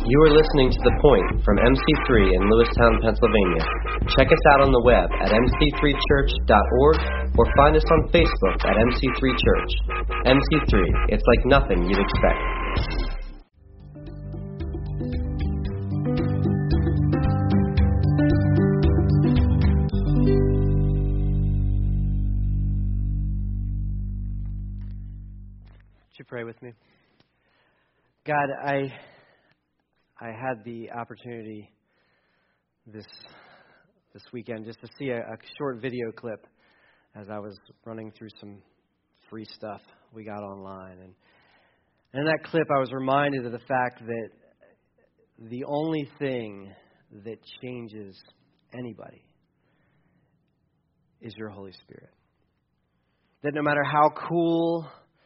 You are listening to The Point from MC3 in Lewistown, Pennsylvania. Check us out on the web at mc3church.org or find us on Facebook at MC3 Church. MC3, it's like nothing you'd expect. Would you pray with me? God, I had the opportunity this weekend just to see a short video clip as I was running through some free stuff we got online. And in that clip, I was reminded of the fact that the only thing that changes anybody is your Holy Spirit. That no matter how cool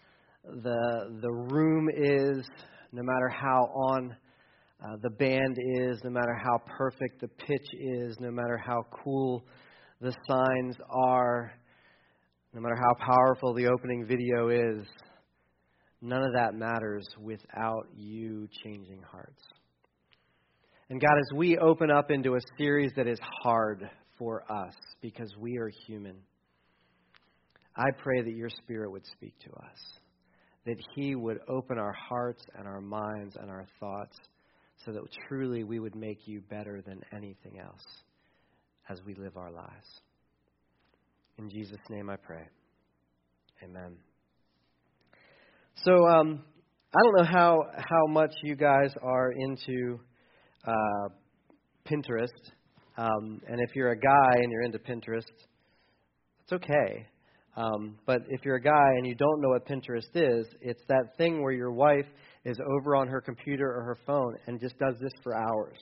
the room is, no matter how on the band is, no matter how perfect the pitch is, no matter how cool the signs are, no matter how powerful the opening video is, none of that matters without you changing hearts. And God, as we open up into a series that is hard for us because we are human, I pray that your Spirit would speak to us, that He would open our hearts and our minds and our thoughts so that truly we would make you better than anything else as we live our lives. In Jesus' name I pray. Amen. So, I don't know how much you guys are into Pinterest. And if you're a guy and you're into Pinterest, it's okay. But if you're a guy and you don't know what Pinterest is, it's that thing where your wife is over on her computer or her phone and just does this for hours.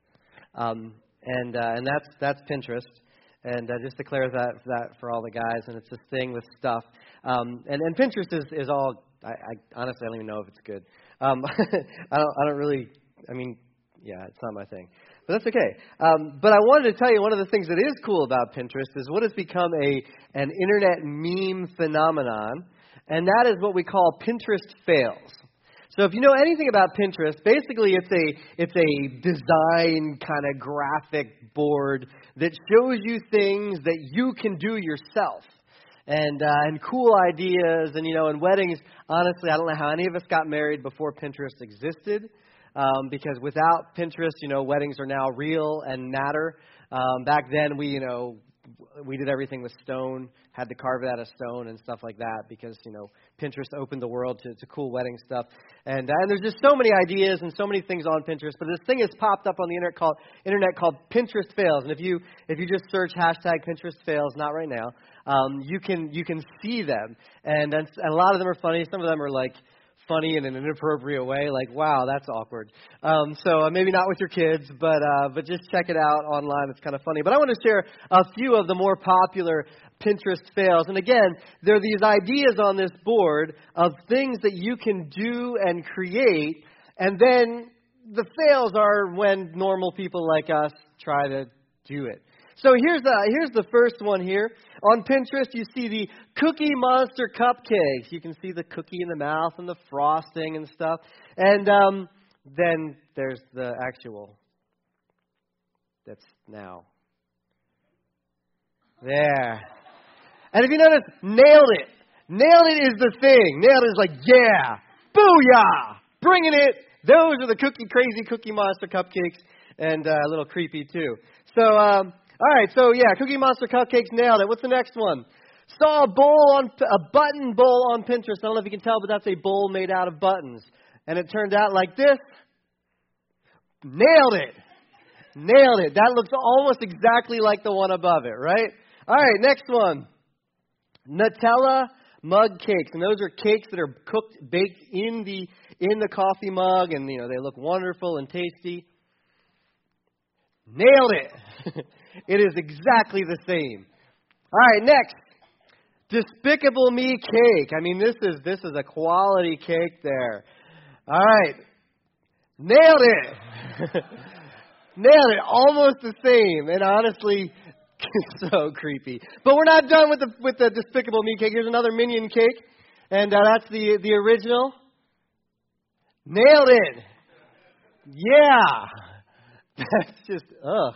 And that's Pinterest. And just to clarify that for all the guys, and it's this thing with stuff. And Pinterest is all. I honestly don't even know if it's good. I don't really. I mean, yeah, it's not my thing. But that's okay. But I wanted to tell you one of the things that is cool about Pinterest is what has become an internet meme phenomenon, and that is what we call Pinterest fails. So if you know anything about Pinterest, basically it's a design kind of graphic board that shows you things that you can do yourself. And cool ideas, and weddings. Honestly, I don't know how any of us got married before Pinterest existed. Because without Pinterest, weddings are now real and matter. Back then, we did everything with stone, had to carve it out of stone and stuff like that because, Pinterest opened the world to cool wedding stuff. And there's just so many ideas and so many things on Pinterest. But this thing has popped up on the internet called Pinterest fails. And if you just search hashtag Pinterest fails, not right now, you can see them. And a lot of them are funny. Some of them are like funny in an inappropriate way, like, wow, that's awkward. So maybe not with your kids, but just check it out online. It's kind of funny. But I want to share a few of the more popular Pinterest fails. And again, there are these ideas on this board of things that you can do and create, and then the fails are when normal people like us try to do it. So here's the first one here. On Pinterest, you see the Cookie Monster cupcakes. You can see the cookie in the mouth and the frosting and stuff. And then there's the actual that's now there. And if you notice, nailed it. Nailed it is the thing. Nailed it is like, yeah, booyah, bringing it. Those are the crazy Cookie Monster cupcakes, and a little creepy too. So, all right, so yeah, Cookie Monster cupcakes, nailed it. What's the next one? Saw a button bowl on Pinterest. I don't know if you can tell, but that's a bowl made out of buttons. And it turned out like this. Nailed it. Nailed it. That looks almost exactly like the one above it, right? All right, next one. Nutella mug cakes. And those are cakes that are baked in the coffee mug, and they look wonderful and tasty. Nailed it. It is exactly the same. All right, next. Despicable Me cake. I mean, this is a quality cake there. All right. Nailed it. Nailed it. Almost the same. And honestly, so creepy. But we're not done with the Despicable Me cake. Here's another Minion cake. And that's the original. Nailed it. Yeah. That's just, ugh.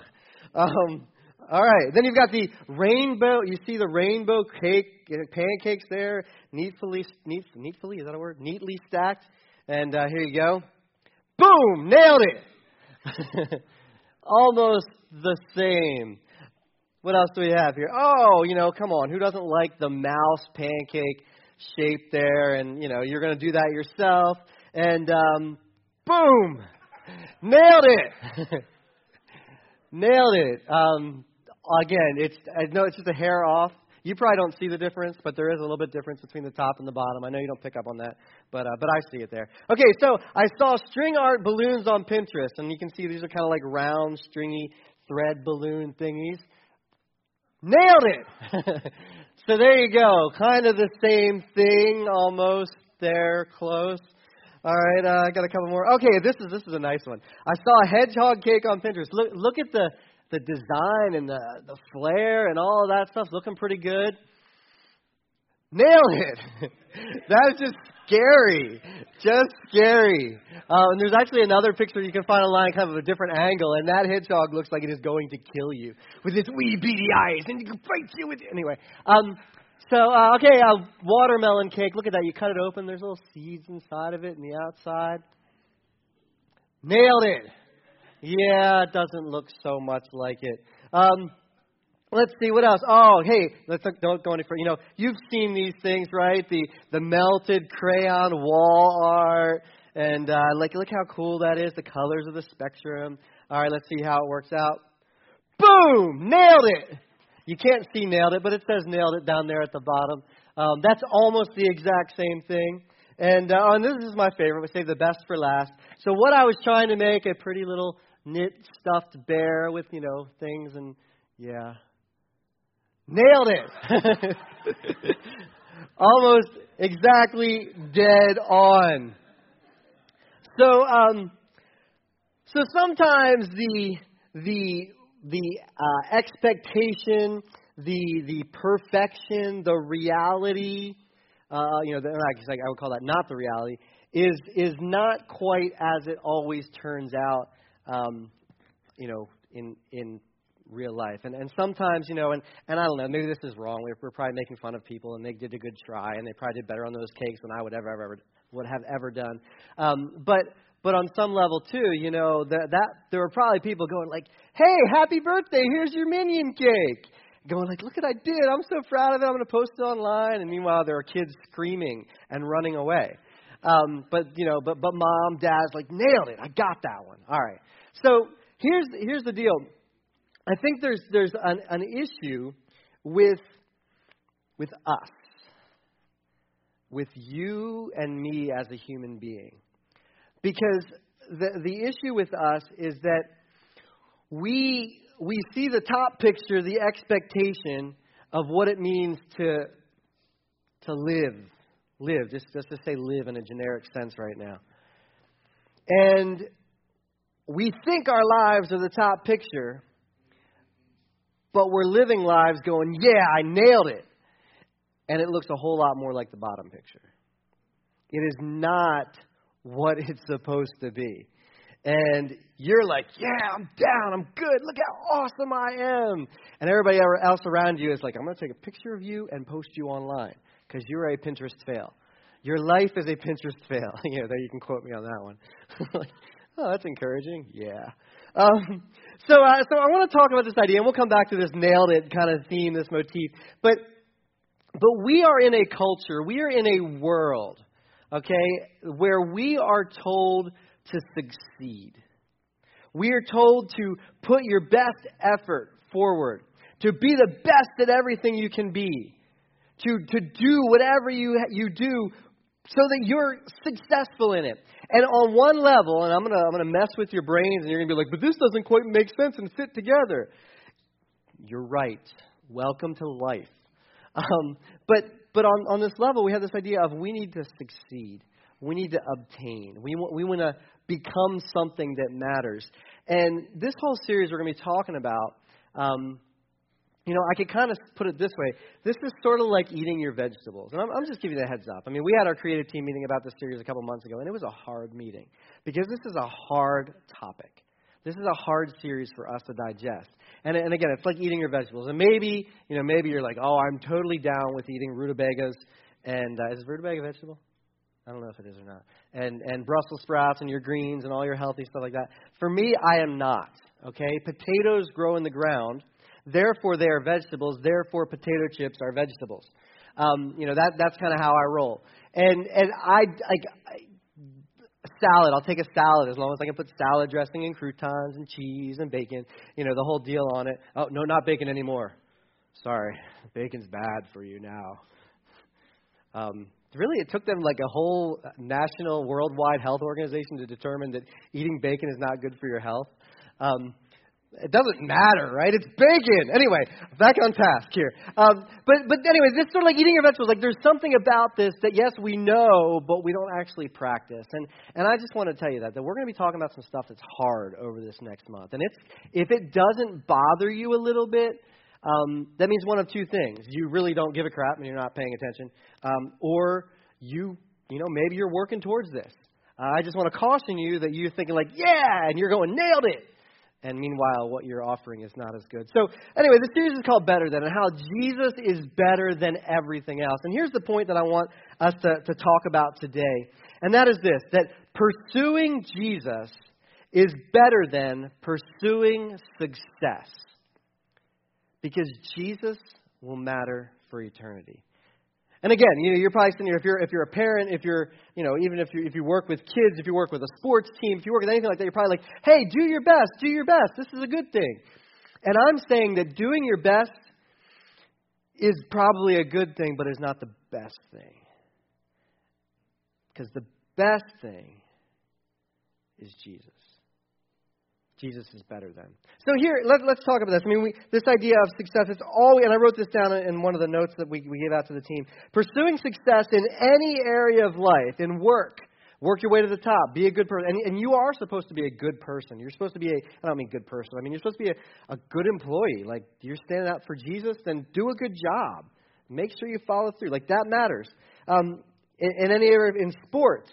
All right. Then you've got the rainbow. You see the rainbow pancakes there, neatly, is that a word? Neatly stacked. And here you go. Boom! Nailed it. Almost the same. What else do we have here? Oh, come on. Who doesn't like the mouse pancake shape there? And, you're going to do that yourself. And boom! Nailed it. Nailed it. Again, I know it's just a hair off. You probably don't see the difference, but there is a little bit difference between the top and the bottom. I know you don't pick up on that, but I see it there. Okay, so I saw string art balloons on Pinterest, and you can see these are kind of like round, stringy thread balloon thingies. Nailed it! So there you go. Kind of the same thing, almost there, close. All right, I got a couple more. Okay, this is a nice one. I saw a hedgehog cake on Pinterest. Look at the design and the flare and all of that stuff. Looking pretty good. Nailed it. That's just scary. Just scary. And there's actually another picture you can find online, kind of a different angle, and that hedgehog looks like it is going to kill you with its wee beady eyes, and you can fight you with it. Anyway, okay, a watermelon cake. Look at that. You cut it open. There's little seeds inside of it and the outside. Nailed it. Yeah, it doesn't look so much like it. Let's see, what else? Oh, hey, don't go any further. You've seen these things, right? The melted crayon wall art. And look how cool that is, the colors of the spectrum. All right, let's see how it works out. Boom! Nailed it! You can't see nailed it, but it says nailed it down there at the bottom. That's almost the exact same thing. And this is my favorite. We save the best for last. So what I was trying to make, a pretty little knit stuffed bear with, things, and yeah. Nailed it. Almost exactly dead on. So sometimes the expectation, the perfection, the reality, I would call that not the reality, is not quite as it always turns out, in real life. And sometimes, and I don't know, maybe this is wrong. We're probably making fun of people, and they did a good try, and they probably did better on those cakes than I would have ever done. But on some level too, that there were probably people going like, "Hey, happy birthday! Here's your Minion cake." Going like, "Look what I did! I'm so proud of it! I'm going to post it online." And meanwhile, there are kids screaming and running away. But mom, dad's like, "Nailed it! I got that one." All right. So here's the deal. I think there's an issue with us, with you and me as a human being, because the issue with us is that we see the top picture, the expectation of what it means to live, just to say live in a generic sense right now, and we think our lives are the top picture. But we're living lives going, yeah, I nailed it. And it looks a whole lot more like the bottom picture. It is not what it's supposed to be. And you're like, yeah, I'm down, I'm good, look how awesome I am. And everybody else around you is like, I'm going to take a picture of you and post you online because you're a Pinterest fail. Your life is a Pinterest fail. There you can quote me on that one. Like, oh, that's encouraging. Yeah. So I want to talk about this idea, and we'll come back to this nailed it kind of theme, this motif. But we are in a culture, we are in a world, okay, where we are told to succeed. We are told to put your best effort forward, to be the best at everything you can be, to do whatever you do so that you're successful in it. And on one level, and I'm gonna mess with your brains, and you're gonna be like, but this doesn't quite make sense and fit together. You're right. Welcome to life. But on this level, we have this idea of we need to succeed. We need to obtain. We want to become something that matters. And this whole series we're going to be talking about I could kind of put it this way. This is sort of like eating your vegetables. And I'm just giving you the heads up. I mean, we had our creative team meeting about this series a couple months ago, and it was a hard meeting because this is a hard topic. This is a hard series for us to digest. And again, it's like eating your vegetables. And maybe you're like, oh, I'm totally down with eating rutabagas. And is rutabaga a vegetable? I don't know if it is or not. And Brussels sprouts and your greens and all your healthy stuff like that. For me, I am not. Okay? Potatoes grow in the ground. Therefore, they are vegetables. Therefore, potato chips are vegetables. That's kind of how I roll. And salad. I'll take a salad as long as I can put salad dressing and croutons and cheese and bacon. The whole deal on it. Oh, no, not bacon anymore. Sorry. Bacon's bad for you now. Really, it took them like a whole national, worldwide health organization to determine that eating bacon is not good for your health. It doesn't matter, right? It's bacon. Anyway, back on task here. But anyway, this is sort of like eating your vegetables. Like there's something about this that, yes, we know, but we don't actually practice. And I just want to tell you that we're going to be talking about some stuff that's hard over this next month. And if it doesn't bother you a little bit, that means one of two things. You really don't give a crap and you're not paying attention. Or maybe you're working towards this. I just want to caution you that you're thinking like, yeah, and you're going, nailed it. And meanwhile, what you're offering is not as good. So anyway, the series is called Better Than, and how Jesus is better than everything else. And here's the point that I want us to talk about today. And that is this, that pursuing Jesus is better than pursuing success. Because Jesus will matter for eternity. And again, you're probably sitting here, if you're a parent, if you're, even if you work with kids, if you work with a sports team, if you work with anything like that, you're probably like, hey, do your best. This is a good thing. And I'm saying that doing your best is probably a good thing, but is not the best thing. Because the best thing is Jesus. Jesus is better than. So here, let's talk about this. I mean, this idea of success, it's always, and I wrote this down in one of the notes that we gave out to the team. Pursuing success in any area of life, in work your way to the top, be a good person. And you are supposed to be a good person. You're supposed to be I don't mean good person, I mean you're supposed to be a good employee. Like, you're standing out for Jesus, then do a good job. Make sure you follow through. Like, that matters. In any area, in sports,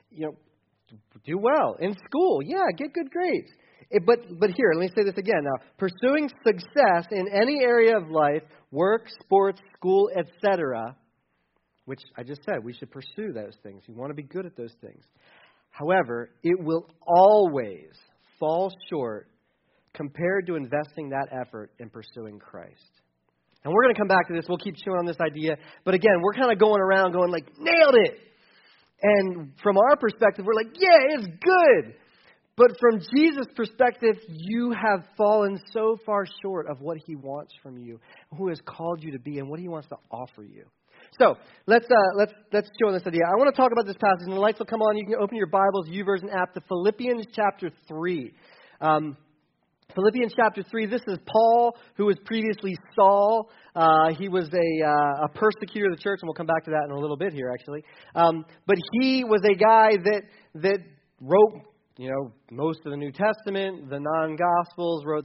do well. In school, get good grades. But here, let me say this again. Now, pursuing success in any area of life, work, sports, school, etc., which I just said, we should pursue those things. You want to be good at those things. However, it will always fall short compared to investing that effort in pursuing Christ. And we're going to come back to this. We'll keep chewing on this idea. But again, we're kind of going around going like, nailed it. And from our perspective, we're like, yeah, it's good. But from Jesus' perspective, you have fallen so far short of what he wants from you, who has called you to be, and what he wants to offer you. So let's chew on this idea. I want to talk about this passage, and the lights will come on. You can open your Bibles, YouVersion app, to Philippians chapter 3. Philippians chapter 3, this is Paul, who was previously Saul. He was a persecutor of the church, and we'll come back to that in a little bit here, actually. But he was a guy that wrote, most of the New Testament, the non-Gospels, wrote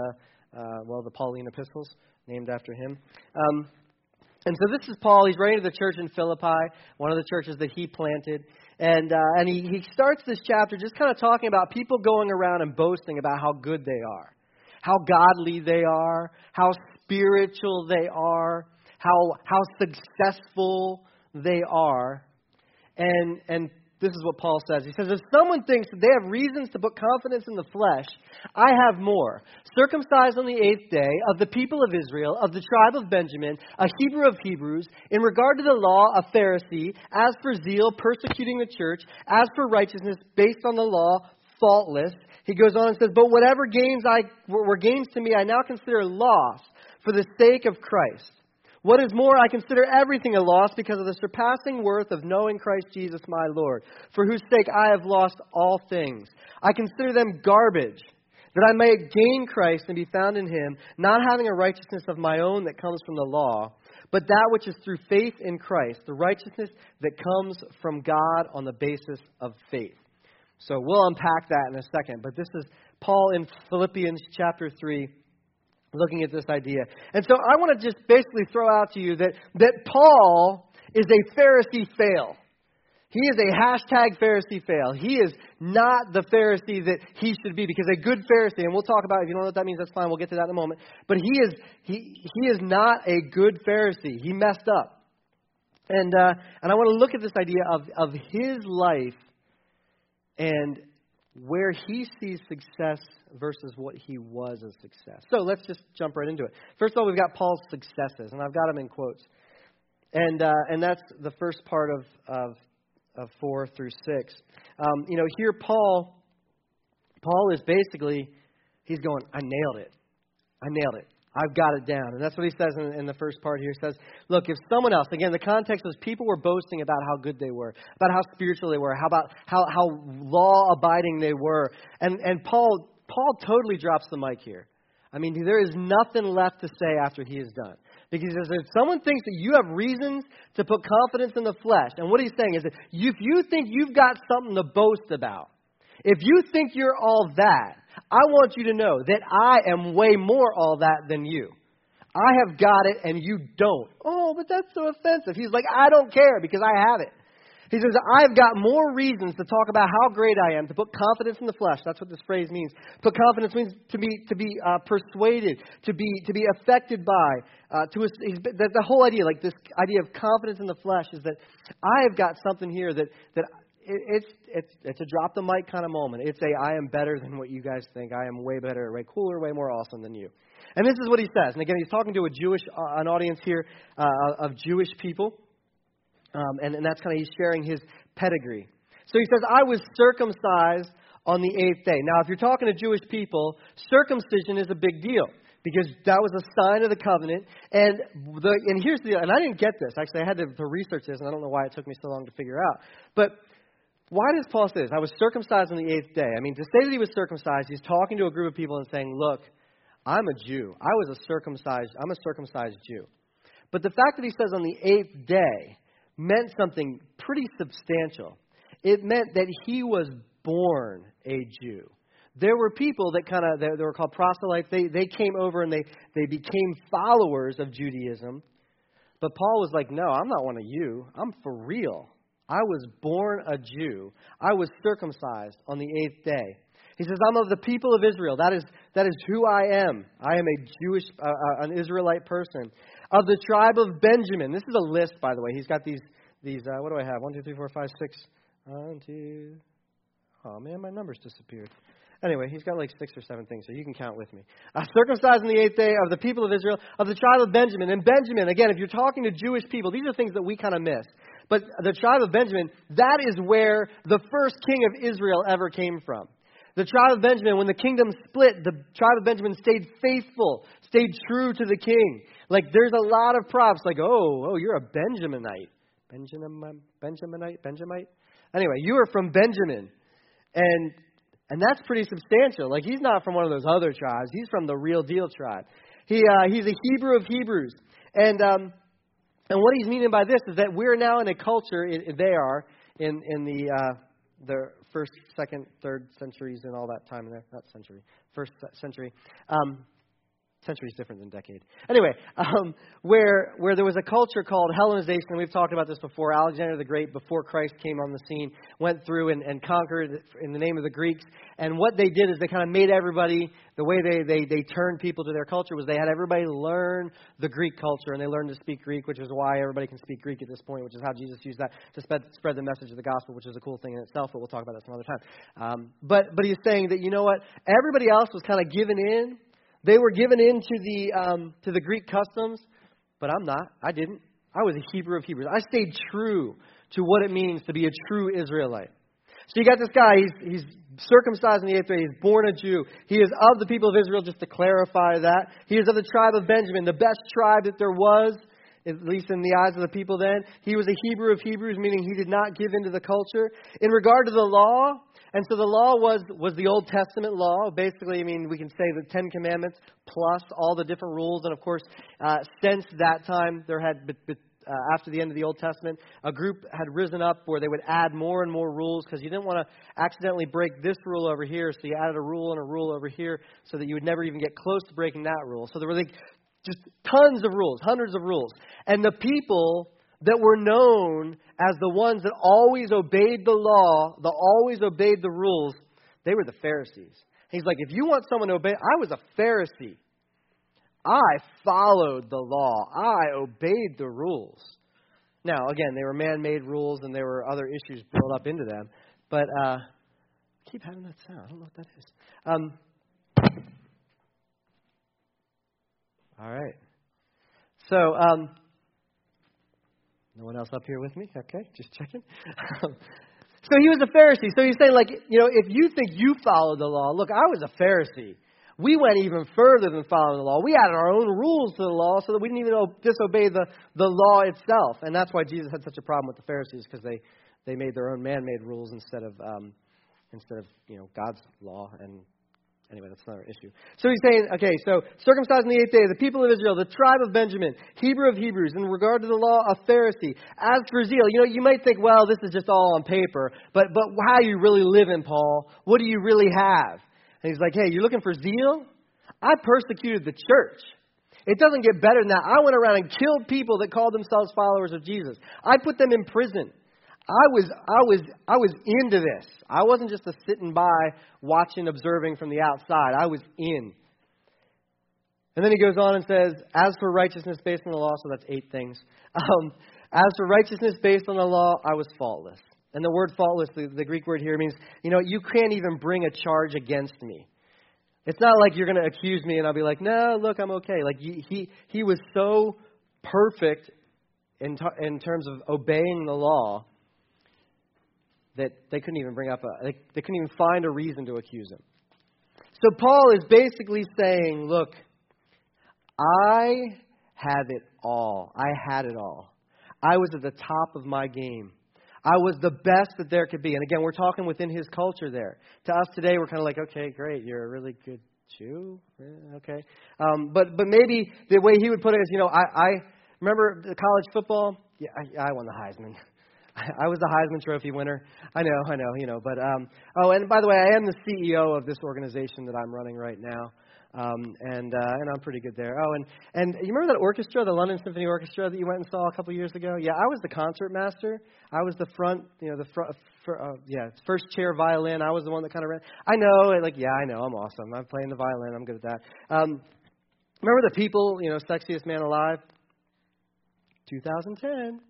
the Pauline epistles, named after him. And so this is Paul. He's writing to the church in Philippi, one of the churches that he planted. And he starts this chapter just kind of talking about people going around and boasting about how good they are, how godly they are, how spiritual they are, how successful they are. And this is what Paul says. He says, if someone thinks that they have reasons to put confidence in the flesh, I have more. Circumcised on the 8th day, of the people of Israel, of the tribe of Benjamin, a Hebrew of Hebrews, in regard to the law, a Pharisee, as for zeal, persecuting the church, as for righteousness, based on the law, faultless. He goes on and says, but whatever gains were gains to me, I now consider loss for the sake of Christ. What is more, I consider everything a loss because of the surpassing worth of knowing Christ Jesus my Lord, for whose sake I have lost all things. I consider them garbage, that I may gain Christ and be found in him, not having a righteousness of my own that comes from the law, but that which is through faith in Christ, the righteousness that comes from God on the basis of faith. So we'll unpack that in a second, but this is Paul in Philippians chapter 3. looking at this idea. And so I want to just basically throw out to you that Paul is a Pharisee fail. He is a hashtag Pharisee fail. He is not the Pharisee that he should be, because a good Pharisee, and we'll talk about, if you don't know what that means, that's fine. We'll get to that in a moment. But he is not a good Pharisee. He messed up. And I want to look at this idea of his life and where he sees success versus what he was as success. So let's just jump right into it. First of all, we've got Paul's successes, and I've got them in quotes. And that's the first part of 4 through 6. Here Paul is basically, he's going, I nailed it. I've got it down. And that's what he says in the first part here. He says, look, if someone else, again, the context was people were boasting about how good they were, about how spiritual they were, how law-abiding they were. And Paul totally drops the mic here. I mean, there is nothing left to say after he is done. Because he says, if someone thinks that you have reasons to put confidence in the flesh, and what he's saying is that if you think you've got something to boast about, if you think you're all that, I want you to know that I am way more all that than you. I have got it and you don't. Oh, but that's so offensive. He's like, I don't care because I have it. He says, I've got more reasons to talk about how great I am, to put confidence in the flesh. That's what this phrase means. Put confidence means to be persuaded, to be affected by. The whole idea, like this idea of confidence in the flesh, is that I have got something here that it's a drop the mic kind of moment. It's I am better than what you guys think. I am way better, way cooler, way more awesome than you. And this is what he says. And again, he's talking to an audience here of Jewish people. And that's kind of, he's sharing his pedigree. So he says, I was circumcised on the 8th day. Now, if you're talking to Jewish people, circumcision is a big deal, because that was a sign of the covenant. And here's the deal, and I didn't get this. Actually, I had to research this, and I don't know why it took me so long to figure out. But why does Paul say this? I was circumcised on the 8th day. I mean, to say that he was circumcised, he's talking to a group of people and saying, look, I'm a Jew. I'm a circumcised Jew. But the fact that he says on the 8th day meant something pretty substantial. It meant that he was born a Jew. There were people that they were called proselytes. They came over and they became followers of Judaism. But Paul was like, no, I'm not one of you. I'm for real. I was born a Jew. I was circumcised on the 8th day. He says, I'm of the people of Israel. That is who I am. I am a Jewish, an Israelite person. Of the tribe of Benjamin. This is a list, by the way. He's got these what do I have? 1, 2, 3, 4, 5, 6. 1, 2. Oh, man, my numbers disappeared. Anyway, he's got like 6 or 7 things, so you can count with me. Circumcised on the 8th day, of the people of Israel, of the tribe of Benjamin. And Benjamin, again, if you're talking to Jewish people, these are things that we kind of miss. But the tribe of Benjamin, that is where the first king of Israel ever came from. The tribe of Benjamin, when the kingdom split, the tribe of Benjamin stayed faithful, stayed true to the king. Like, there's a lot of props, like, oh, you're a Benjaminite. Benjamite? Anyway, you are from Benjamin. And that's pretty substantial. Like, he's not from one of those other tribes. He's from the real deal tribe. He's a Hebrew of Hebrews. And what he's meaning by this is that we're now in a culture, they are, in the first, second, third centuries and all that time in there. Not century. First century. Century is different than decade. Anyway, where there was a culture called Hellenization. We've talked about this before. Alexander the Great, before Christ came on the scene, went through and conquered in the name of the Greeks. And what they did is they kind of made everybody, the way they turned people to their culture was they had everybody learn the Greek culture, and they learned to speak Greek, which is why everybody can speak Greek at this point, which is how Jesus used that to spread the message of the gospel, which is a cool thing in itself, but we'll talk about that some other time. But he's saying that, you know what, everybody else was kind of given in. They were given in to the Greek customs, but I'm not. I didn't. I was a Hebrew of Hebrews. I stayed true to what it means to be a true Israelite. So you got this guy, he's circumcised in the 8th day, he's born a Jew. He is of the people of Israel, just to clarify that. He is of the tribe of Benjamin, the best tribe that there was, at least in the eyes of the people then. He was a Hebrew of Hebrews, meaning he did not give into the culture. In regard to the law, and so the law was the Old Testament law. Basically, I mean, we can say the 10 Commandments plus all the different rules. And of course, since that time, there had after the end of the Old Testament, a group had risen up where they would add more and more rules because you didn't want to accidentally break this rule over here, so you added a rule and a rule over here so that you would never even get close to breaking that rule. So there were like just tons of rules, hundreds of rules. And the people that were known as the ones that always obeyed the law, that always obeyed the rules, they were the Pharisees. He's like, if you want someone to obey, I was a Pharisee. I followed the law. I obeyed the rules. Now, again, they were man-made rules and there were other issues built up into them. But I keep having that sound. I don't know what that is. All right. So, no one else up here with me? Okay, just checking. So he was a Pharisee. So he's saying, like, if you think you followed the law, look, I was a Pharisee. We went even further than following the law. We added our own rules to the law so that we didn't even disobey the law itself. And that's why Jesus had such a problem with the Pharisees, because they made their own man-made rules instead of God's law. And anyway, that's another issue. So he's saying, okay, so circumcised on the 8th day, the people of Israel, the tribe of Benjamin, Hebrew of Hebrews, in regard to the law, a Pharisee. As for zeal, you might think, well, this is just all on paper, but how you really live in, Paul? What do you really have? And he's like, hey, you're looking for zeal? I persecuted the church. It doesn't get better than that. I went around and killed people that called themselves followers of Jesus. I put them in prison. I was into this. I wasn't just a sitting by, watching, observing from the outside. I was in. And then he goes on and says, as for righteousness based on the law, so that's 8 things. As for righteousness based on the law, I was faultless. And the word faultless, the Greek word here means, you can't even bring a charge against me. It's not like you're going to accuse me and I'll be like, no, look, I'm okay. Like he was so perfect in terms of obeying the law that they couldn't even they couldn't even find a reason to accuse him. So Paul is basically saying, look, I have it all. I had it all. I was at the top of my game. I was the best that there could be. And again, we're talking within his culture there. To us today, we're kind of like, okay, great, you're a really good Jew. Okay. But maybe the way he would put it is, I remember the college football. Yeah, I won the Heisman. I was the Heisman Trophy winner. I know. But and by the way, I am the CEO of this organization that I'm running right now. And I'm pretty good there. Oh, and you remember that orchestra, the London Symphony Orchestra that you went and saw a couple years ago? Yeah, I was the concert master. I was the front, first chair violin. I was the one that kind of ran. I know, I know, I'm awesome. I'm playing the violin. I'm good at that. Remember the People, Sexiest Man Alive? 2010.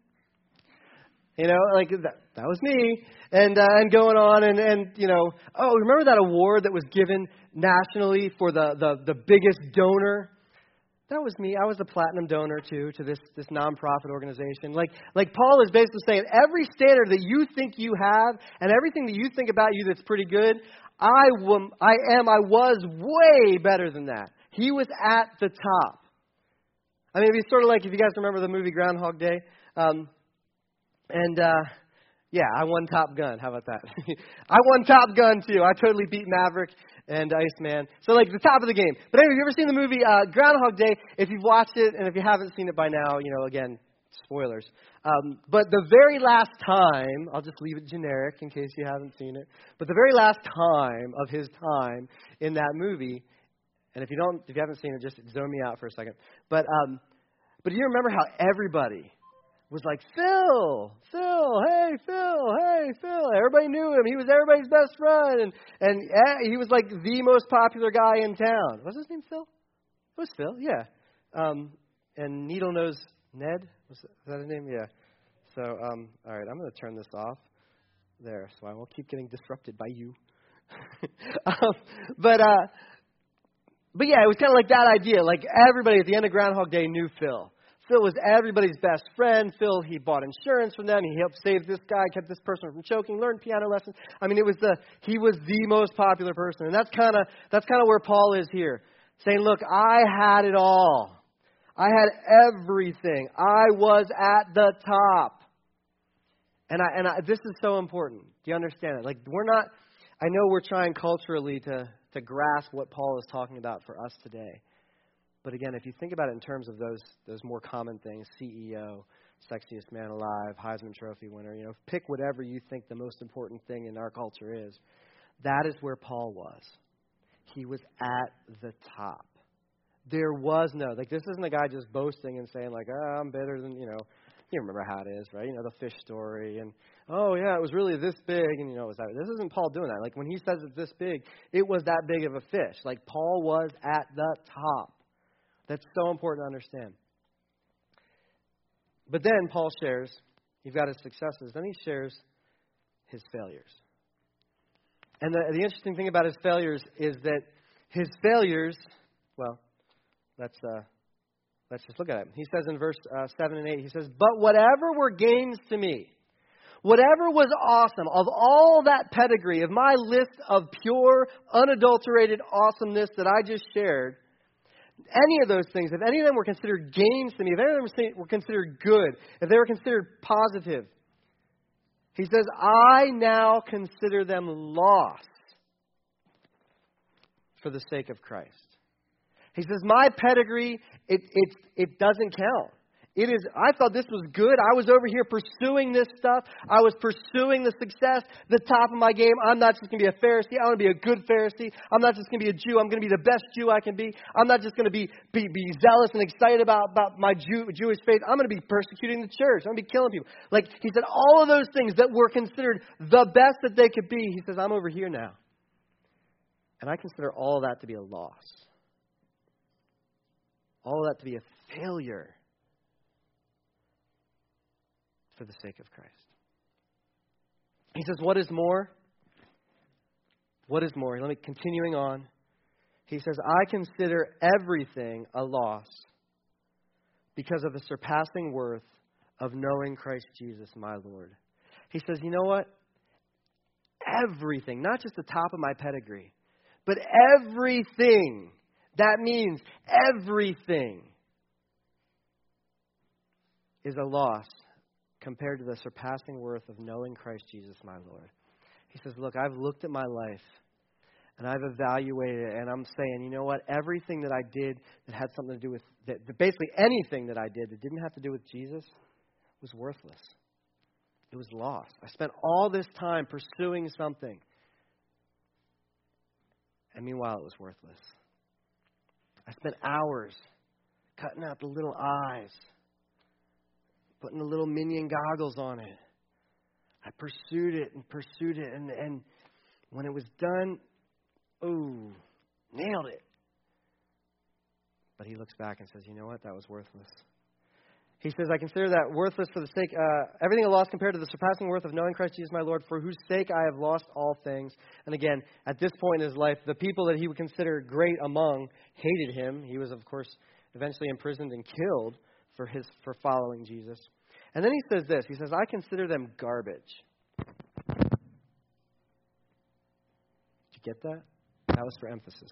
That was me. And going on remember that award that was given nationally for the biggest donor? That was me. I was the platinum donor to this nonprofit organization. Like Paul is basically saying, every standard that you think you have and everything that you think about you that's pretty good, I was way better than that. He was at the top. I mean, it'd be sort of like if you guys remember the movie Groundhog Day. I won Top Gun. How about that? I won Top Gun, too. I totally beat Maverick and Iceman. So, the top of the game. But anyway, have you ever seen the movie Groundhog Day? If you've watched it, and if you haven't seen it by now, again, spoilers. But the very last time, I'll just leave it generic in case you haven't seen it. But the very last time of his time in that movie, and if you haven't seen it, just zone me out for a second. But do you remember how everybody was like, Phil, hey, Phil. Everybody knew him. He was everybody's best friend. And he was like the most popular guy in town. Was his name Phil? It was Phil, yeah. And Needle Nose Ned? Was that his name? Yeah. So, all right, I'm going to turn this off there so I won't keep getting disrupted by you. But yeah, it was kind of like that idea. Like everybody at the end of Groundhog Day knew Phil. Phil was everybody's best friend. Phil, he bought insurance from them. He helped save this guy, kept this person from choking, learned piano lessons. I mean, he was the most popular person. And that's kind of where Paul is here. Saying, look, I had it all. I had everything. I was at the top. And this is so important. Do you understand it? I know we're trying culturally to grasp what Paul is talking about for us today. But again, if you think about it in terms of those more common things, CEO, sexiest man alive, Heisman Trophy winner. Pick whatever you think the most important thing in our culture is. That is where Paul was. He was at the top. There was no, this isn't a guy just boasting and saying I'm better than, you remember how it is, right? The fish story and, oh yeah, it was really this big and, this isn't Paul doing that. When he says it's this big, it was that big of a fish. Paul was at the top. That's so important to understand. But then Paul shares, you've got his successes, then he shares his failures. And the interesting thing about his failures is that his failures, well, let's just look at it. He says in verse 7 and 8, he says, but whatever were gains to me, whatever was awesome, of all that pedigree, of my list of pure, unadulterated awesomeness that I just shared, any of those things, if any of them were considered gains to me, if any of them were considered good, if they were considered positive, he says, I now consider them loss for the sake of Christ. He says, my pedigree, it doesn't count. I thought this was good. I was over here pursuing this stuff. I was pursuing the success, the top of my game. I'm not just going to be a Pharisee. I want to be a good Pharisee. I'm not just going to be a Jew. I'm going to be the best Jew I can be. I'm not just going to be zealous and excited about my Jewish faith. I'm going to be persecuting the church. I'm going to be killing people. He said, all of those things that were considered the best that they could be, he says, I'm over here now. And I consider all of that to be a loss. All of that to be a failure for the sake of Christ. He says, what is more? What is more? Let me continuing on. He says, I consider everything a loss because of the surpassing worth of knowing Christ Jesus, my Lord. He says, you know what? Everything, not just the top of my pedigree, but everything. That means everything is a loss compared to the surpassing worth of knowing Christ Jesus, my Lord. He says, look, I've looked at my life and I've evaluated it, and I'm saying, you know what? Everything that I did that had something to do with, basically anything that I did that didn't have to do with Jesus was worthless. It was lost. I spent all this time pursuing something, and meanwhile it was worthless. I spent hours cutting out the little eyes, putting the little minion goggles on it. I pursued it, and when it was done, nailed it. But he looks back and says, you know what? That was worthless. He says, I consider that worthless for the sake, everything a loss compared to the surpassing worth of knowing Christ Jesus my Lord, for whose sake I have lost all things. And again, at this point in his life, the people that he would consider great among hated him. He was, of course, eventually imprisoned and killed for following Jesus. And then he says this. He says, I consider them garbage. Did you get that? That was for emphasis.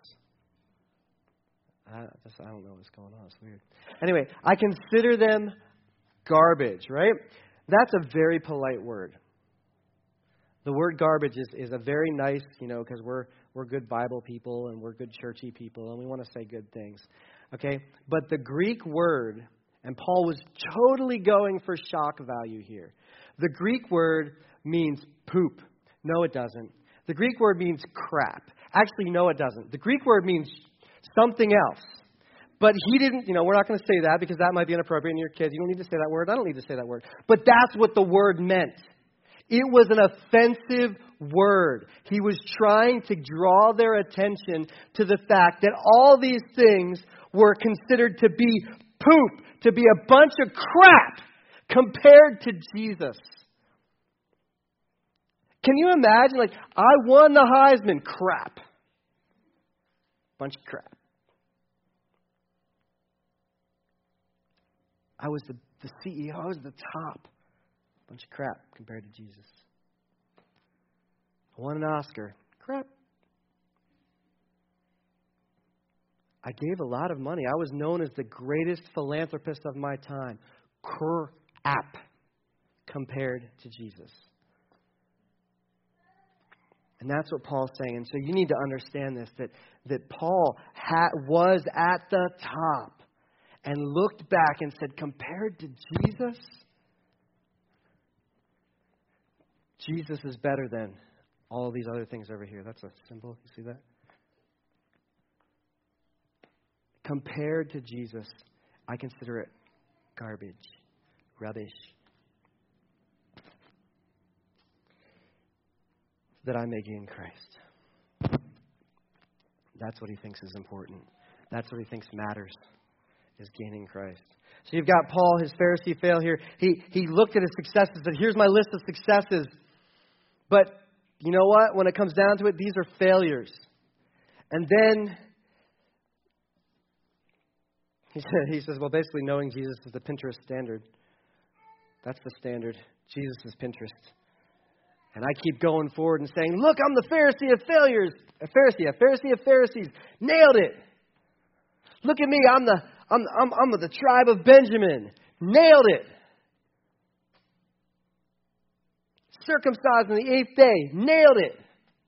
I don't know what's going on. It's weird. Anyway, I consider them garbage, right? That's a very polite word. The word garbage is a very nice, because we're good Bible people and we're good churchy people and we want to say good things. Okay? But the Greek word, and Paul was totally going for shock value here. The Greek word means poop. No, it doesn't. The Greek word means crap. Actually, no, it doesn't. The Greek word means something else. But he didn't, we're not going to say that because that might be inappropriate in your kids. You don't need to say that word. I don't need to say that word. But that's what the word meant. It was an offensive word. He was trying to draw their attention to the fact that all these things were considered to be poop, to be a bunch of crap compared to Jesus. Can you imagine? I won the Heisman. Crap. Bunch of crap. I was the CEO. I was the top. Bunch of crap compared to Jesus. I won an Oscar. Crap. I gave a lot of money. I was known as the greatest philanthropist of my time. Crap compared to Jesus. And that's what Paul's saying. And so you need to understand this, that Paul was at the top and looked back and said, compared to Jesus, Jesus is better than all these other things over here. That's a symbol. You see that? Compared to Jesus, I consider it garbage, rubbish. That I may gain Christ. That's what he thinks is important. That's what he thinks matters, is gaining Christ. So you've got Paul, his Pharisee fail here. He looked at his successes, said, here's my list of successes. But you know what? When it comes down to it, these are failures. And then he says, well, basically knowing Jesus is the Pinterest standard. That's the standard. Jesus is Pinterest. And I keep going forward and saying, look, I'm the Pharisee of failures. A Pharisee of Pharisees. Nailed it. Look at me. I'm the tribe of Benjamin. Nailed it. Circumcised on the 8th day. Nailed it.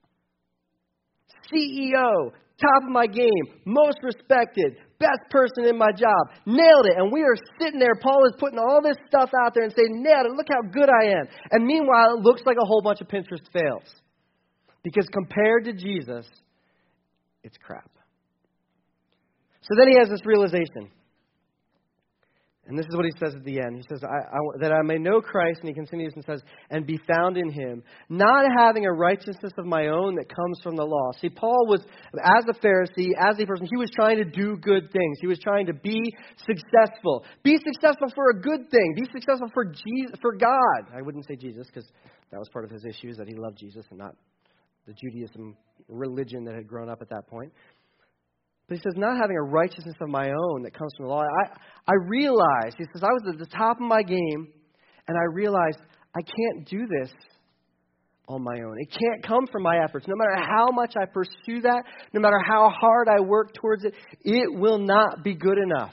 CEO. Top of my game. Most respected. Best person in my job. Nailed it. And we are sitting there. Paul is putting all this stuff out there and saying, nailed it. Look how good I am. And meanwhile, it looks like a whole bunch of Pinterest fails. Because compared to Jesus, it's crap. So then he has this realization. And this is what he says at the end. He says, that I may know Christ, and he continues and says, and be found in him, not having a righteousness of my own that comes from the law. See, Paul was, as a Pharisee, as a person, he was trying to do good things. He was trying to be successful. Be successful for a good thing. Be successful for for God. I wouldn't say Jesus, because that was part of his issues, that he loved Jesus and not the Judaism religion that had grown up at that point. But he says, not having a righteousness of my own that comes from the law. I realized, he says, I was at the top of my game, and I realized I can't do this on my own. It can't come from my efforts. No matter how much I pursue that, no matter how hard I work towards it, it will not be good enough.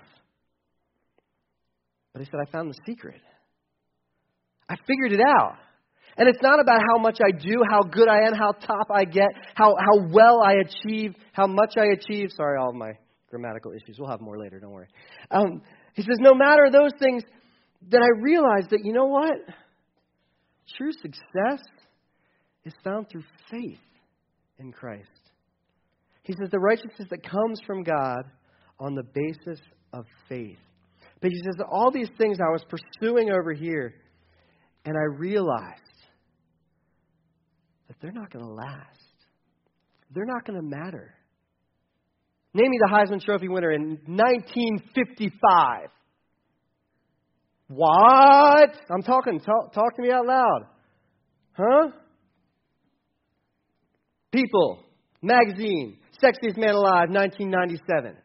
But he said, I found the secret. I figured it out. And it's not about how much I do, how good I am, how top I get, how well I achieve, how much I achieve. Sorry, all of my grammatical issues. We'll have more later, don't worry. He says, no matter those things, that I realized that, you know what? True success is found through faith in Christ. He says the righteousness that comes from God on the basis of faith. But he says that all these things I was pursuing over here, and I realized that they're not going to last. They're not going to matter. Name me the Heisman Trophy winner in 1955. What? I'm talking. Talk to me out loud. Huh? People. Magazine. Sexiest Man Alive, 1997.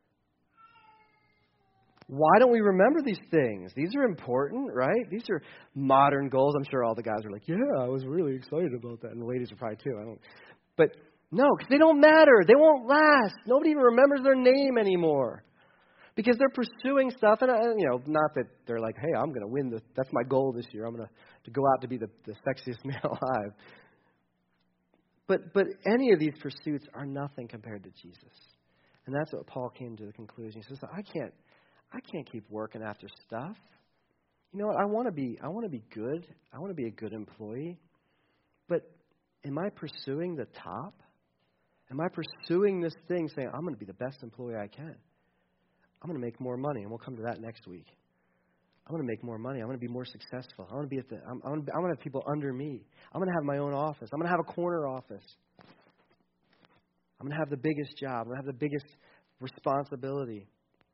Why don't we remember these things? These are important, right? These are modern goals. I'm sure all the guys are like, yeah, I was really excited about that. And the ladies are probably too. But no, because they don't matter. They won't last. Nobody even remembers their name anymore. Because they're pursuing stuff. And, not that they're like, hey, I'm going to win. That's my goal this year. I'm going to go out to be the sexiest man alive. But any of these pursuits are nothing compared to Jesus. And that's what Paul came to the conclusion. He says, I can't keep working after stuff. You know what? I want to be good. I want to be a good employee. But am I pursuing the top? Am I pursuing this thing saying, I'm going to be the best employee I can? I'm going to make more money, and we'll come to that next week. I'm going to make more money. I'm going to be more successful. I'm going to have people under me. I'm going to have my own office. I'm going to have a corner office. I'm going to have the biggest job. I'm going to have the biggest responsibility.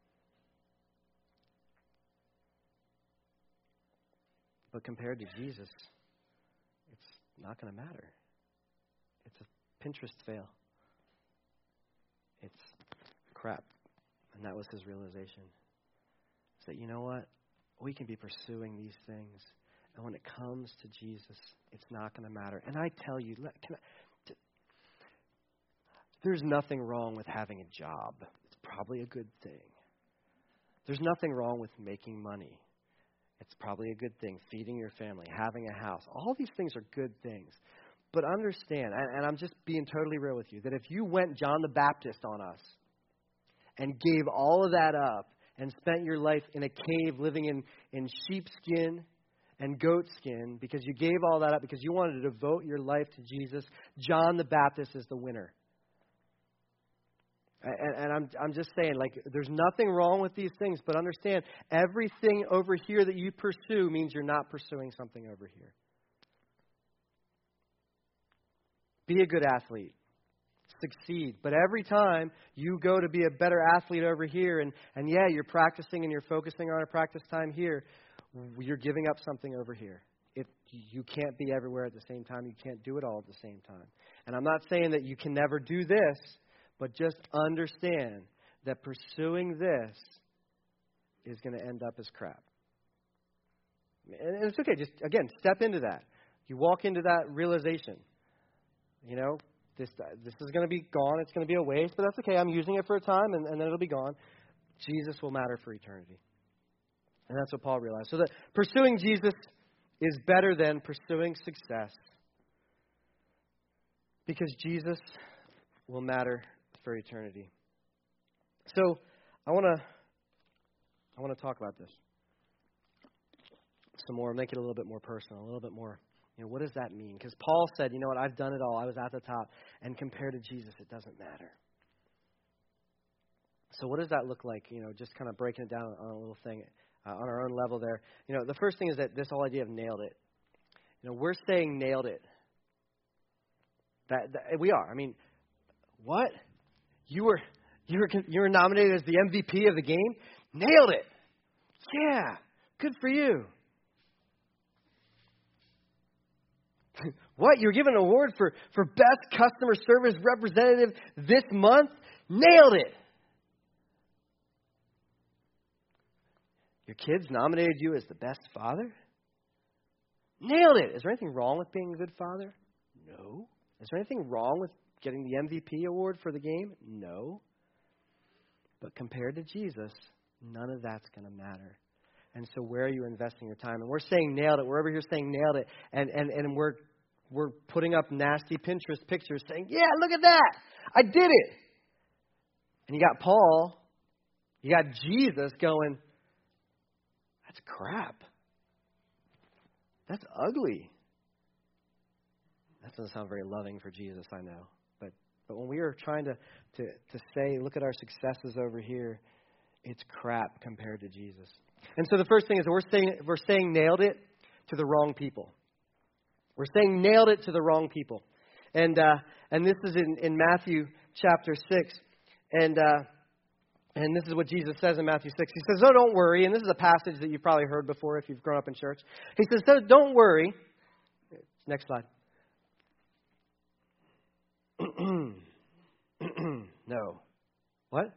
But compared to Jesus, it's not going to matter. It's a Pinterest fail. It's crap. And that was his realization. That, you know what? We can be pursuing these things. And when it comes to Jesus, it's not going to matter. And I tell you, there's nothing wrong with having a job. It's probably a good thing. There's nothing wrong with making money. It's probably a good thing. Feeding your family, having a house. All these things are good things. But understand, and I'm just being totally real with you, that if you went John the Baptist on us and gave all of that up and spent your life in a cave living in sheepskin and goat skin because you gave all that up because you wanted to devote your life to Jesus, John the Baptist is the winner. And I'm just saying, like, there's nothing wrong with these things, but understand, everything over here that you pursue means you're not pursuing something over here. Be a good athlete. Succeed. But every time you go to be a better athlete over here, and yeah, you're practicing and you're focusing on a practice time here, you're giving up something over here. If you can't be everywhere at the same time, you can't do it all at the same time. And I'm not saying that you can never do this, but just understand that pursuing this is going to end up as crap. And it's okay. Just, again, step into that. You walk into that realization. You know, this is going to be gone. It's going to be a waste, but that's okay. I'm using it for a time, and then it'll be gone. Jesus will matter for eternity. And that's what Paul realized. So that pursuing Jesus is better than pursuing success because Jesus will matter for eternity. So I want to talk about this some more, make it a little bit more personal, a little bit more. You know, what does that mean? Because Paul said, you know what, I've done it all. I was at the top. And compared to Jesus, it doesn't matter. So what does that look like? You know, just kind of breaking it down on a little thing on our own level there. You know, the first thing is that this whole idea of nailed it. You know, we're saying nailed it. That we are. I mean, what? You were nominated as the MVP of the game? Nailed it. Yeah. Good for you. What? You were given an award for best customer service representative this month? Nailed it. Your kids nominated you as the best father? Nailed it. Is there anything wrong with being a good father? No. Is there anything wrong with getting the MVP award for the game? No. But compared to Jesus, none of that's going to matter. And so where are you investing your time? And we're saying nailed it. We're over here saying nailed it. And we're putting up nasty Pinterest pictures saying, yeah, look at that. I did it. And you got Paul, you got Jesus going, that's crap. That's ugly. That doesn't sound very loving for Jesus, I know. But when we are trying to say, look at our successes over here, it's crap compared to Jesus. And so the first thing is we're saying nailed it to the wrong people. We're saying nailed it to the wrong people. And this is in Matthew chapter 6. And this is what Jesus says in Matthew 6. He says, oh, don't worry. And this is a passage that you've probably heard before if you've grown up in church. He says, so don't worry. Next slide. No. What?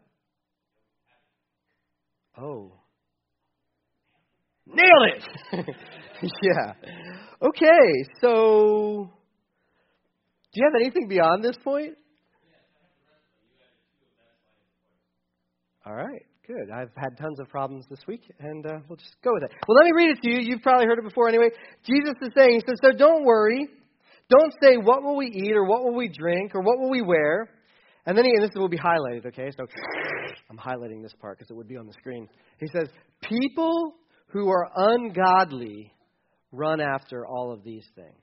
Oh. Nailed it! Yeah. Okay, so do you have anything beyond this point? All right, good. I've had tons of problems this week, and we'll just go with it. Well, let me read it to you. You've probably heard it before anyway. Jesus is saying, he says, so don't worry. Don't say, what will we eat, or what will we drink, or what will we wear? And then this will be highlighted, okay? So I'm highlighting this part because it would be on the screen. He says, people who are ungodly run after all of these things.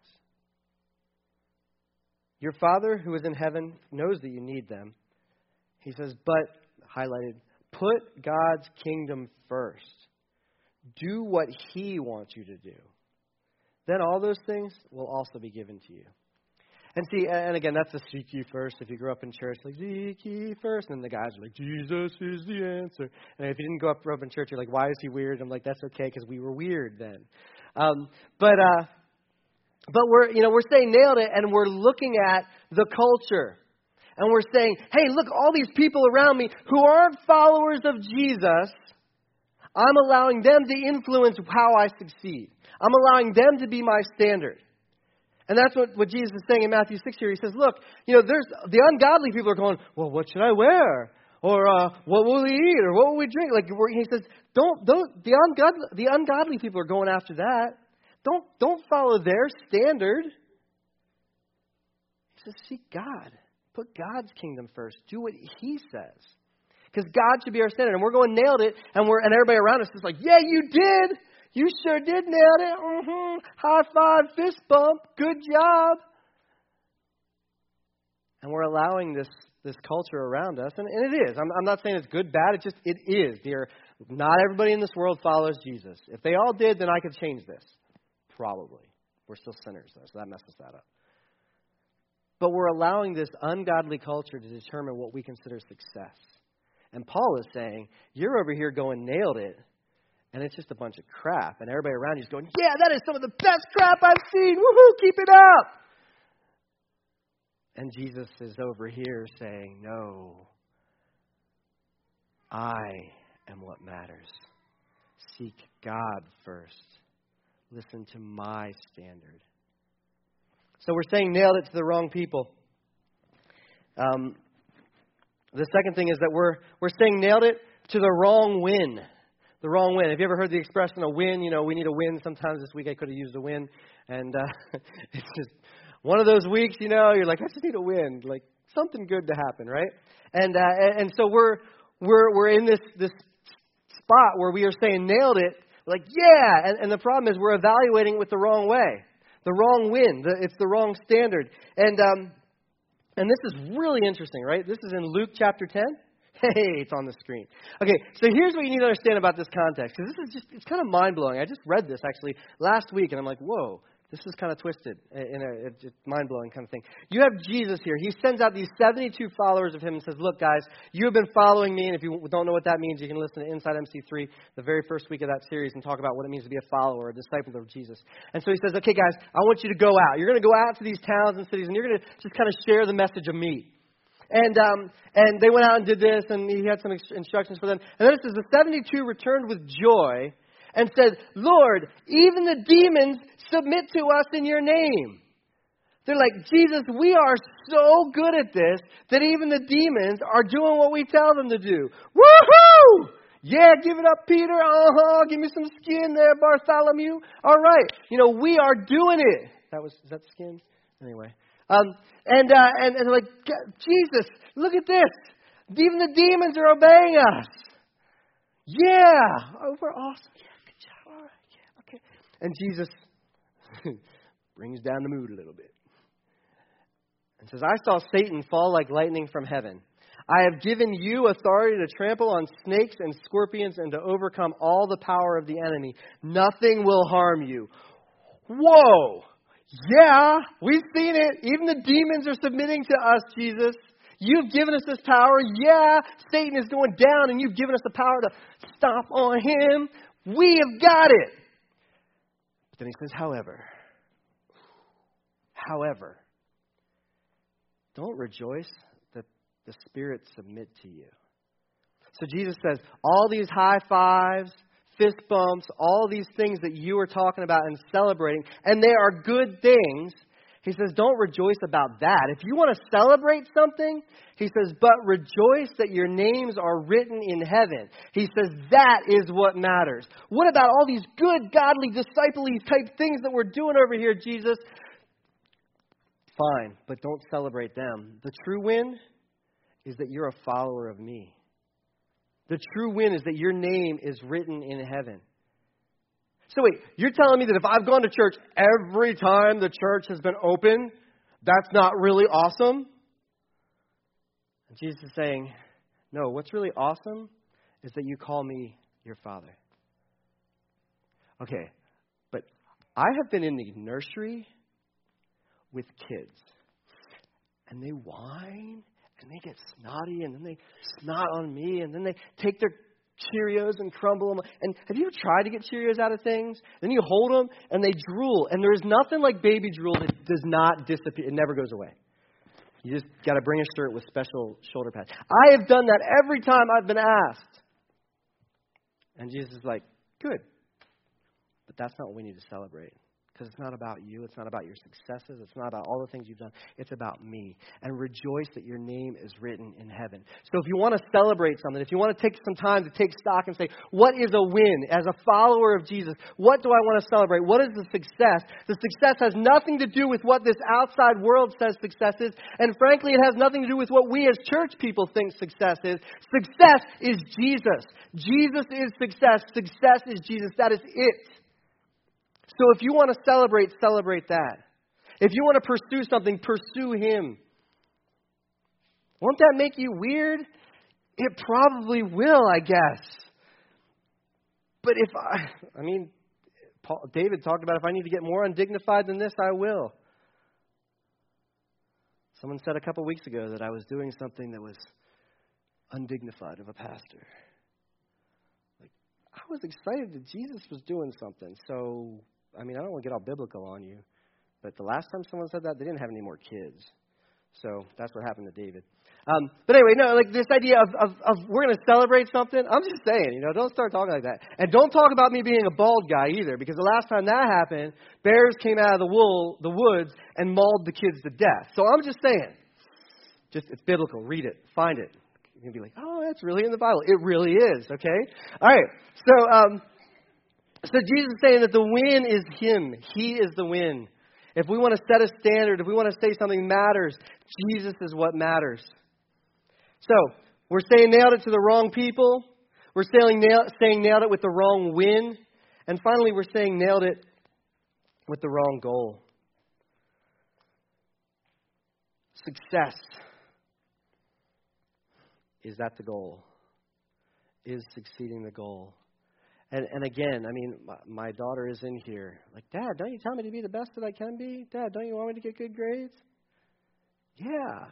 Your Father who is in heaven knows that you need them. He says, but, highlighted, put God's kingdom first. Do what He wants you to do. Then all those things will also be given to you. And see, and again, that's the seek ye first. If you grew up in church, like, seek ye first. And the guys are like, Jesus is the answer. And if you didn't grow up in church, you're like, why is he weird? I'm like, that's okay, because we were weird then. But we're saying nailed it, and we're looking at the culture. And we're saying, hey, look, all these people around me who aren't followers of Jesus, I'm allowing them to influence how I succeed. I'm allowing them to be my standard. And that's what Jesus is saying in Matthew 6 here. He says, look, there's the ungodly people are going, well, what should I wear? Or what will we eat? Or what will we drink? Like he says, the ungodly people are going after that. Don't follow their standard. He says, seek God. Put God's kingdom first. Do what He says. Because God should be our standard. And we're going nailed it. And everybody around us is like, yeah, you did. You sure did nail it. High five, fist bump. Good job. And we're allowing this culture around us, and it is. I'm not saying it's good, bad. It is. Not everybody in this world follows Jesus. If they all did, then I could change this. Probably. We're still sinners, though, so that messes that up. But we're allowing this ungodly culture to determine what we consider success. And Paul is saying, you're over here going, nailed it, and it's just a bunch of crap. And everybody around you is going, yeah, that is some of the best crap I've seen. Woohoo, keep it up. And Jesus is over here saying, no, I am what matters. Seek God first. Listen to my standard. So we're saying nailed it to the wrong people. The second thing is that we're saying nailed it to the wrong win. The wrong win. Have you ever heard the expression, a win? You know, we need a win. Sometimes this week I could have used a win. And it's just one of those weeks, you know, you're like, I just need a win. Like, something good to happen, right? And so we're in this spot where we are saying nailed it. Like, yeah. And the problem is we're evaluating it with the wrong way. The wrong win. It's the wrong standard. And this is really interesting, right? This is in Luke chapter 10. Hey, it's on the screen. Okay, so here's what you need to understand about this context. Because this is it's kind of mind-blowing. I just read this, actually, last week, and I'm like, whoa, this is kind of twisted in a mind-blowing kind of thing. You have Jesus here. He sends out these 72 followers of him and says, look, guys, you have been following me, and if you don't know what that means, you can listen to Inside MC3, the very first week of that series, and talk about what it means to be a follower, a disciple of Jesus. And so he says, okay, guys, I want you to go out. You're going to go out to these towns and cities, and you're going to just kind of share the message of me. And they went out and did this, and he had some instructions for them. And then it says, the 72 returned with joy and said, Lord, even the demons submit to us in your name. They're like, Jesus, we are so good at this that even the demons are doing what we tell them to do. Woohoo! Yeah, give it up, Peter. Give me some skin there, Bartholomew. All right. You know, we are doing it. Is that skin? Anyway. And they're like, Jesus, look at this. Even the demons are obeying us. Yeah. Oh, we're awesome. Yeah, good job. All right. Yeah, okay. And Jesus brings down the mood a little bit. And says, I saw Satan fall like lightning from heaven. I have given you authority to trample on snakes and scorpions and to overcome all the power of the enemy. Nothing will harm you. Whoa! Yeah, we've seen it. Even the demons are submitting to us, Jesus. You've given us this power. Yeah, Satan is going down and you've given us the power to stomp on him. We have got it. But then he says, however, don't rejoice that the spirits submit to you. So Jesus says, all these high fives, fist bumps, all these things that you are talking about and celebrating, and they are good things. He says, don't rejoice about that. If you want to celebrate something, he says, but rejoice that your names are written in heaven. He says, that is what matters. What about all these good, godly, disciple-y type things that we're doing over here, Jesus? Fine, but don't celebrate them. The true win is that you're a follower of me. The true win is that your name is written in heaven. So wait, you're telling me that if I've gone to church every time the church has been open, that's not really awesome? And Jesus is saying, no, what's really awesome is that you call me your Father. Okay, but I have been in the nursery with kids, and they whine, and they get snotty, and then they snot on me, and then they take their Cheerios and crumble them. And have you ever tried to get Cheerios out of things? Then you hold them, and they drool. And there is nothing like baby drool that does not disappear. It never goes away. You just got to bring a shirt with special shoulder pads. I have done that every time I've been asked. And Jesus is like, good. But that's not what we need to celebrate. Because it's not about you. It's not about your successes. It's not about all the things you've done. It's about me. And rejoice that your name is written in heaven. So if you want to celebrate something, if you want to take some time to take stock and say, what is a win? As a follower of Jesus, what do I want to celebrate? What is the success? The success has nothing to do with what this outside world says success is. And frankly, it has nothing to do with what we as church people think success is. Success is Jesus. Jesus is success. Success is Jesus. That is it. So if you want to celebrate, celebrate that. If you want to pursue something, pursue Him. Won't that make you weird? It probably will, I guess. But David talked about if I need to get more undignified than this, I will. Someone said a couple weeks ago that I was doing something that was undignified of a pastor. I was excited that Jesus was doing something. So, I don't want to get all biblical on you, but the last time someone said that, they didn't have any more kids. So that's what happened to David. But anyway, no, this idea of we're going to celebrate something, I'm just saying, don't start talking like that. And don't talk about me being a bald guy either, because the last time that happened, bears came out of the woods and mauled the kids to death. So I'm just saying, it's biblical. Read it. Find it. You can be like, oh, that's really in the Bible. It really is, okay? All right, so Jesus is saying that the win is Him. He is the win. If we want to set a standard, if we want to say something matters, Jesus is what matters. So, we're saying nailed it to the wrong people. We're saying nailed it with the wrong win. And finally, we're saying nailed it with the wrong goal. Success. Is that the goal? Is succeeding the goal? And again, my daughter is in here. Like, Dad, don't you tell me to be the best that I can be? Dad, don't you want me to get good grades? Yeah.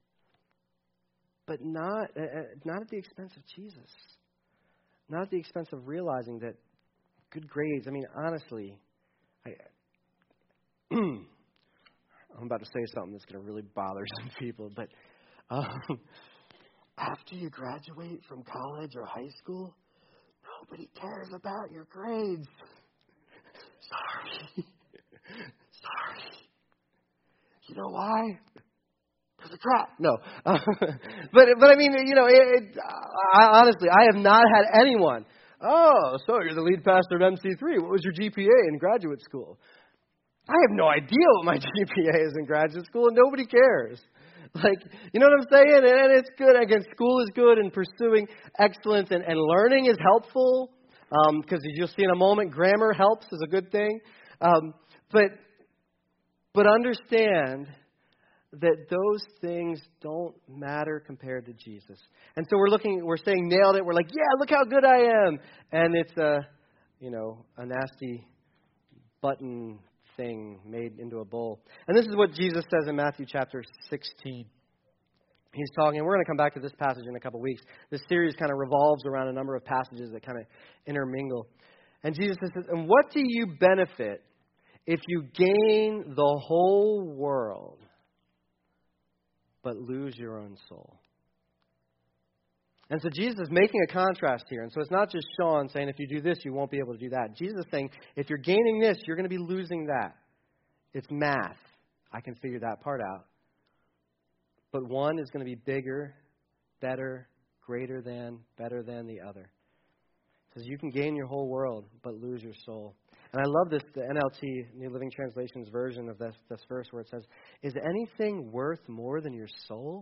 But not at the expense of Jesus. Not at the expense of realizing that good grades, honestly, I'm about to say something that's going to really bother some people, but after you graduate from college or high school, nobody cares about your grades. Sorry. You know why? Because of crap. No. Honestly, I have not had anyone. Oh, so you're the lead pastor of MC3. What was your GPA in graduate school? I have no idea what my GPA is in graduate school, and nobody cares. You know what I'm saying? And it's good. Again, school is good, and pursuing excellence and learning is helpful. Because as you'll see in a moment, grammar helps is a good thing. But understand that those things don't matter compared to Jesus. And so we're saying nailed it. We're like, yeah, look how good I am. And it's a nasty button thing made into a bowl. And this is what Jesus says in Matthew chapter 16. He's talking, and we're going to come back to this passage in a couple weeks. This series kind of revolves around a number of passages that kind of intermingle. And Jesus says, and what do you benefit if you gain the whole world but lose your own soul? And so Jesus is making a contrast here. And so it's not just Sean saying, if you do this, you won't be able to do that. Jesus is saying, if you're gaining this, you're going to be losing that. It's math. I can figure that part out. But one is going to be bigger, better, greater than, better than the other. It says you can gain your whole world, but lose your soul. And I love this, the NLT, New Living Translation's version of this verse where it says, is anything worth more than your soul?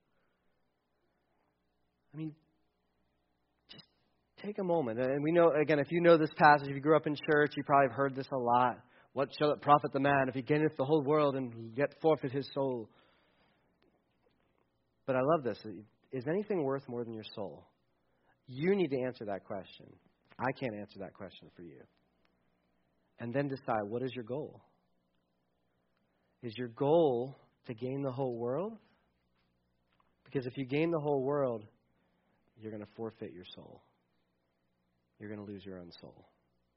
Just take a moment. And we know, again, if you know this passage, if you grew up in church, you probably have heard this a lot. What shall it profit the man if he gaineth the whole world and yet forfeit his soul? But I love this. Is anything worth more than your soul? You need to answer that question. I can't answer that question for you. And then decide, what is your goal? Is your goal to gain the whole world? Because if you gain the whole world, you're going to forfeit your soul. You're going to lose your own soul.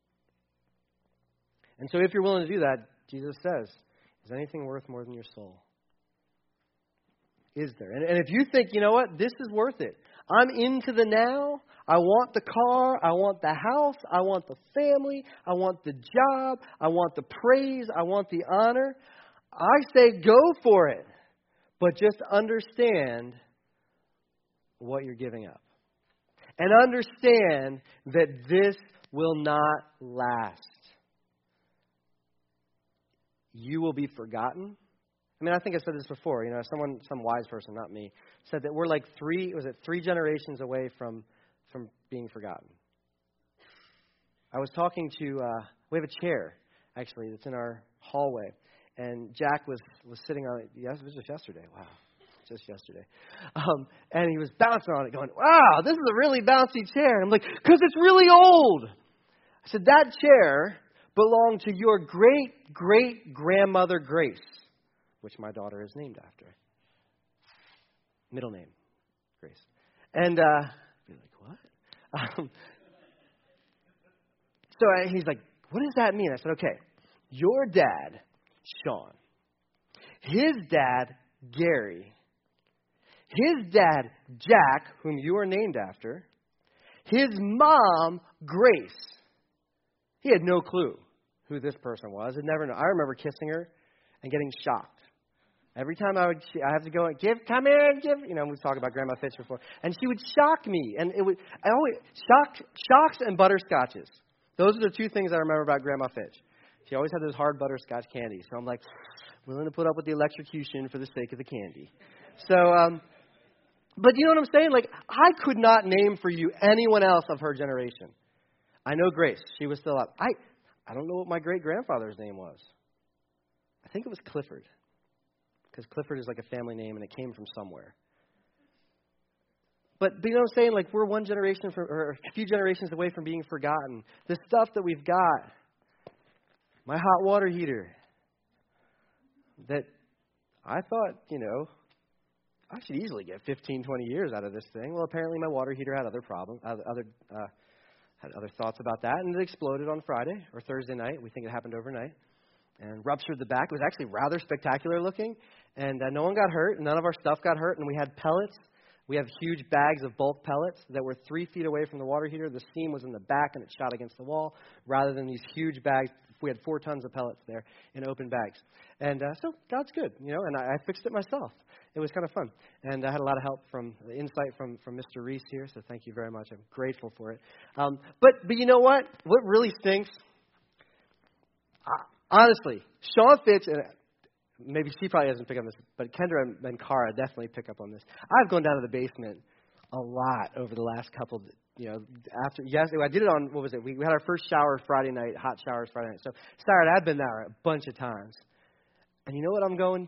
And so if you're willing to do that, Jesus says, is anything worth more than your soul? Is there? And if you think, you know what, this is worth it. I'm into the now. I want the car. I want the house. I want the family. I want the job. I want the praise. I want the honor. I say go for it. But just understand what you're giving up. And understand that this will not last. You will be forgotten. I think I said this before. Some wise person, not me, said that we're like three generations away from being forgotten. I was talking to, we have a chair actually, it's in our hallway. And Jack was sitting on it. Yes, it was just yesterday. Wow. Just yesterday. And he was bouncing on it going, wow, this is a really bouncy chair. And I'm like, because it's really old. I said, that chair belonged to your great-great-grandmother Grace, which my daughter is named after. Middle name, Grace. And you're like, what? So he's like, what does that mean? I said, okay, your dad, Sean, his dad, Gary, his dad, Jack, whom you are named after, his mom, Grace. He had no clue who this person was. I'd never know. I remember kissing her and getting shocked. Every time I have to go and come here and give, we've talked about Grandma Fitch before, and she would shock me, and I always shocks and butterscotches. Those are the two things I remember about Grandma Fitch. She always had those hard butterscotch candies, so I'm like, willing to put up with the electrocution for the sake of the candy. So, but you know what I'm saying? Like, I could not name for you anyone else of her generation. I know Grace. She was still up. I don't know what my great-grandfather's name was. I think it was Clifford. Because Clifford is like a family name and it came from somewhere. But you know what I'm saying? Like, we're one generation or a few generations away from being forgotten. The stuff that we've got. My hot water heater. That I thought, I should easily get 15, 20 years out of this thing. Well, apparently my water heater had other problems, had other thoughts about that, and it exploded on Friday or Thursday night. We think it happened overnight. And ruptured the back. It was actually rather spectacular looking. And no one got hurt. None of our stuff got hurt. And we had pellets. We have huge bags of bulk pellets that were 3 feet away from the water heater. The seam was in the back and it shot against the wall rather than these huge bags. We had 4 tons of pellets there in open bags. And so God's good, and I fixed it myself. It was kind of fun. And I had a lot of help from the insight from Mr. Reese here. So thank you very much. I'm grateful for it. But you know what? What really stinks? Honestly, Sean Fitch, and maybe she probably doesn't pick up on this, but Kendra and Cara definitely pick up on this. I've gone down to the basement a lot over the last couple, after, yes, I did it on, what was it? We had our first shower Friday night, hot showers Friday night. So Saturday, I've been there a bunch of times. And you know what I'm going?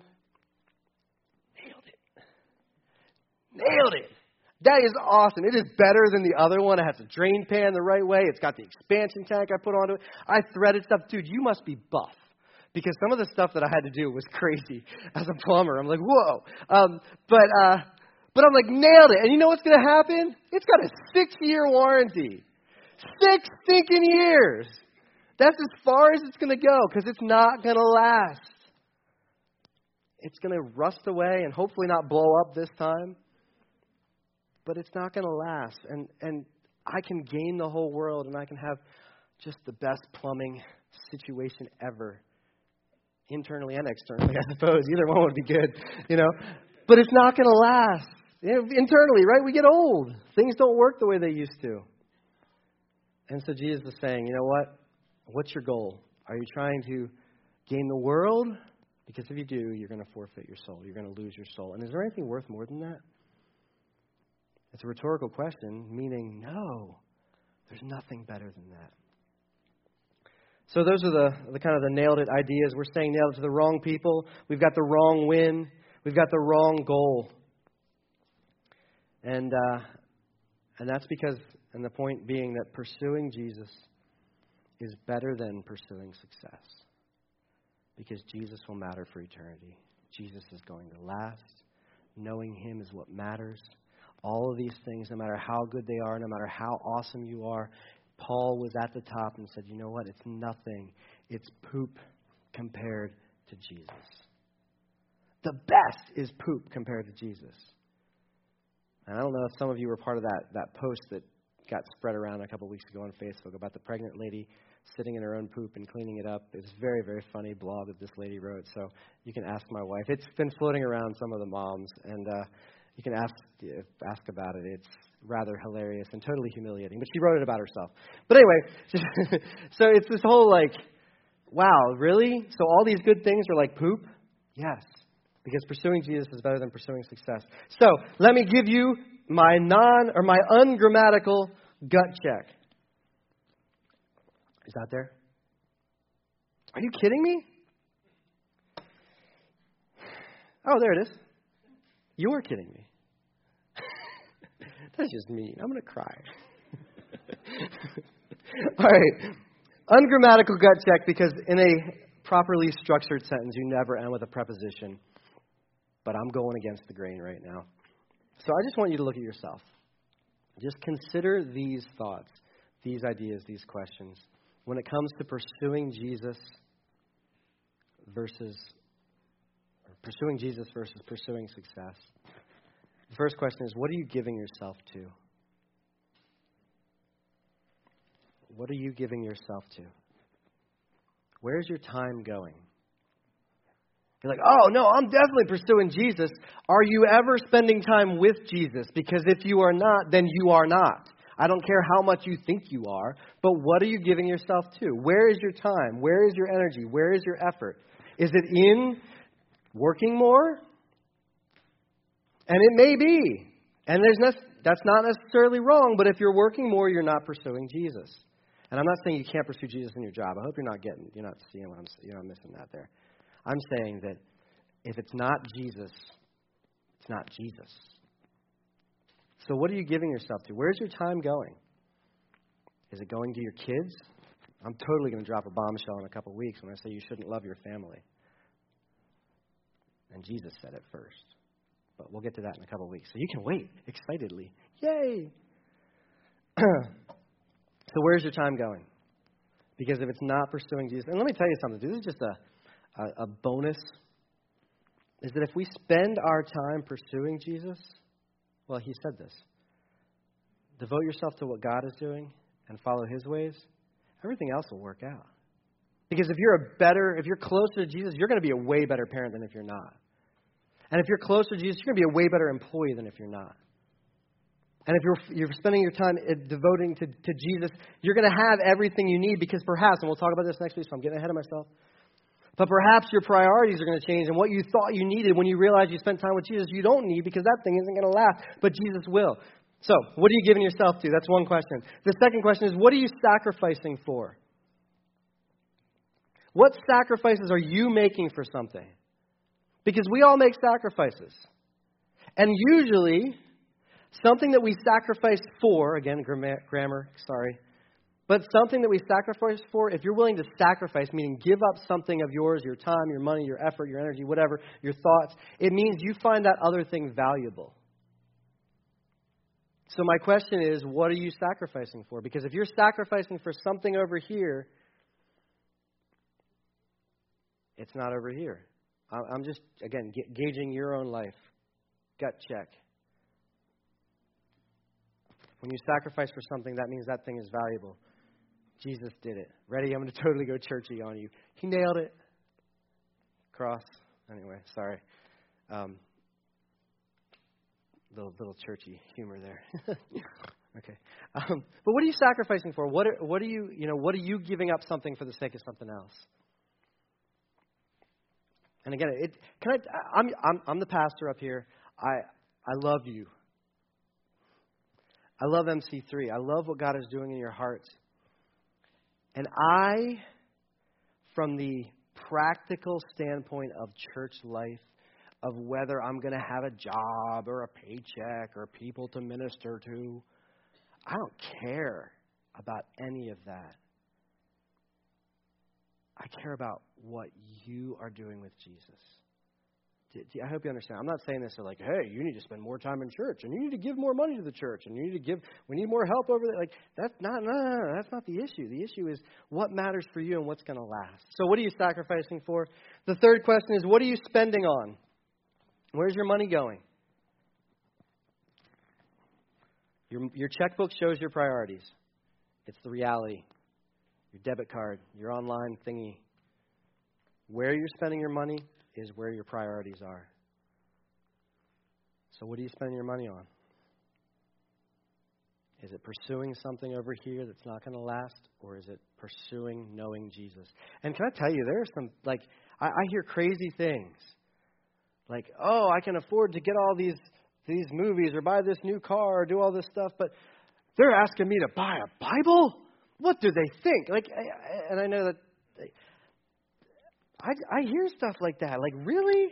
Nailed it. That is awesome. It is better than the other one. It has a drain pan the right way. It's got the expansion tank I put onto it. I threaded stuff. Dude, you must be buff. Because some of the stuff that I had to do was crazy. As a plumber, I'm like, whoa. But I'm like, nailed it. And you know what's going to happen? It's got a 6-year warranty. 6 stinking years. That's as far as it's going to go because it's not going to last. It's going to rust away and hopefully not blow up this time. But it's not going to last. And I can gain the whole world and I can have just the best plumbing situation ever. Internally and externally, I suppose. Either one would be good, But it's not going to last. Internally, right? We get old. Things don't work the way they used to. And so Jesus is saying, you know what? What's your goal? Are you trying to gain the world? Because if you do, you're going to forfeit your soul. You're going to lose your soul. And is there anything worth more than that? It's a rhetorical question, meaning no. There's nothing better than that. So those are the kind of the nailed it ideas. We're saying nailed it to the wrong people. We've got the wrong win. We've got the wrong goal. And that's because, and the point being that pursuing Jesus is better than pursuing success. Because Jesus will matter for eternity. Jesus is going to last. Knowing Him is what matters. All of these things, no matter how good they are, no matter how awesome you are, Paul was at the top and said, you know what? It's nothing. It's poop compared to Jesus. The best is poop compared to Jesus. And I don't know if some of you were part of that post that got spread around a couple weeks ago on Facebook about the pregnant lady sitting in her own poop and cleaning it up. It's a very, very funny blog that this lady wrote. So you can ask my wife. It's been floating around some of the moms. And you can ask about it. It's rather hilarious and totally humiliating. But she wrote it about herself. But anyway, so it's this whole like, wow, really? So all these good things are like poop? Yes. Because pursuing Jesus is better than pursuing success. So let me give you my ungrammatical gut check. Is that there? Are you kidding me? Oh, there it is. You're kidding me. That's just mean. I'm going to cry. All right. Ungrammatical gut check, because in a properly structured sentence, you never end with a preposition. But I'm going against the grain right now. So I just want you to look at yourself. Just consider these thoughts, these ideas, these questions. When it comes to pursuing Jesus versus pursuing success. The first question is, what are you giving yourself to? What are you giving yourself to? Where's your time going? You're like, oh, no, I'm definitely pursuing Jesus. Are you ever spending time with Jesus? Because if you are not, then you are not. I don't care how much you think you are, but what are you giving yourself to? Where is your time? Where is your energy? Where is your effort? Is it in working more? And it may be. And that's not necessarily wrong, but if you're working more, you're not pursuing Jesus. And I'm not saying you can't pursue Jesus in your job. I hope you're not seeing what you're not missing that there. I'm saying that if it's not Jesus, it's not Jesus. So what are you giving yourself to? Where's your time going? Is it going to your kids? I'm totally going to drop a bombshell in a couple of weeks when I say you shouldn't love your family. And Jesus said it first. But we'll get to that in a couple of weeks. So you can wait excitedly. Yay! So where's your time going? Because if it's not pursuing Jesus, and let me tell you something. This is just a bonus, is that if we spend our time pursuing Jesus, well, he said this, devote yourself to what God is doing and follow his ways, everything else will work out. Because if you're closer to Jesus, you're going to be a way better parent than if you're not. And if you're closer to Jesus, you're going to be a way better employee than if you're not. And if you're spending your time devoting to Jesus, you're going to have everything you need, because perhaps, and we'll talk about this next week, so I'm getting ahead of myself, but perhaps your priorities are going to change, and what you thought you needed when you realized you spent time with Jesus, you don't need, because that thing isn't going to last, but Jesus will. So, what are you giving yourself to? That's one question. The second question is, what are you sacrificing for? What sacrifices are you making for something? Because we all make sacrifices. And usually, something that we sacrifice for, again, grammar, sorry, but something that we sacrifice for, if you're willing to sacrifice, meaning give up something of yours, your time, your money, your effort, your energy, whatever, your thoughts, it means you find that other thing valuable. So my question is, what are you sacrificing for? Because if you're sacrificing for something over here, it's not over here. I'm just, again, gauging your own life. Gut check. When you sacrifice for something, that means that thing is valuable. Jesus did it. Ready? I'm going to totally go churchy on you. He nailed it. Cross. Anyway, sorry. Little churchy humor there. Okay. But what are you sacrificing for? What are you giving up something for the sake of something else? And again, I'm the pastor up here. I love you. I love MC3. I love what God is doing in your hearts. And from the practical standpoint of church life, of whether I'm going to have a job or a paycheck or people to minister to, I don't care about any of that. I care about what you are doing with Jesus. I hope you understand. I'm not saying this to hey, you need to spend more time in church, and you need to give more money to the church, and we need more help over there. That's not the issue. The issue is what matters for you and what's going to last. So what are you sacrificing for? The third question is, what are you spending on? Where's your money going? Your checkbook shows your priorities. It's the reality. Your debit card, your online thingy. Where you're spending your money is where your priorities are. So what are you spending your money on? Is it pursuing something over here that's not going to last? Or is it pursuing knowing Jesus? And can I tell you, there are some, I hear crazy things. I can afford to get all these movies or buy this new car or do all this stuff, but they're asking me to buy a Bible? What do they think? And I know that I hear stuff like that. Like, really?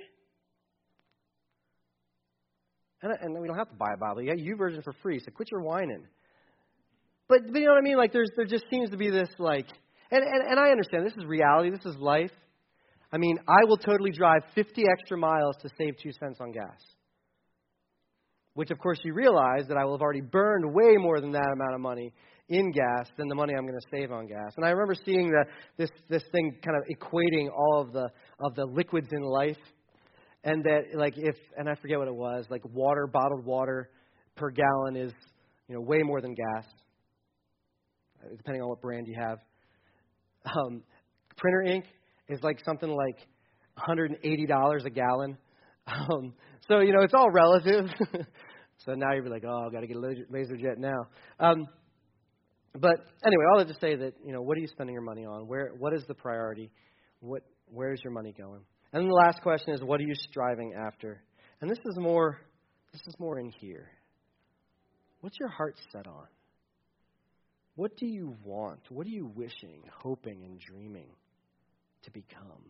And we don't have to buy a Bible. You got YouVersion for free, so quit your whining. But you know what I mean? Like, there just seems to be this, like, and I understand. This is reality. This is life. I mean, I will totally drive 50 extra miles to save 2 cents on gas. Which, of course, you realize that I will have already burned way more than that amount of money in gas than the money I'm going to save on gas. And I remember seeing this thing kind of equating all of the liquids in life. And that, like, and I forget what it was, like bottled water per gallon is, way more than gas, depending on what brand you have. Printer ink is like something like $180 a gallon. So, it's all relative. So now you'll be like, oh, I've got to get a LaserJet now. But anyway, all that to say that, what are you spending your money on? What is the priority? Where's your money going? And then the last question is, what are you striving after? And this is more in here. What's your heart set on? What do you want? What are you wishing, hoping, and dreaming to become?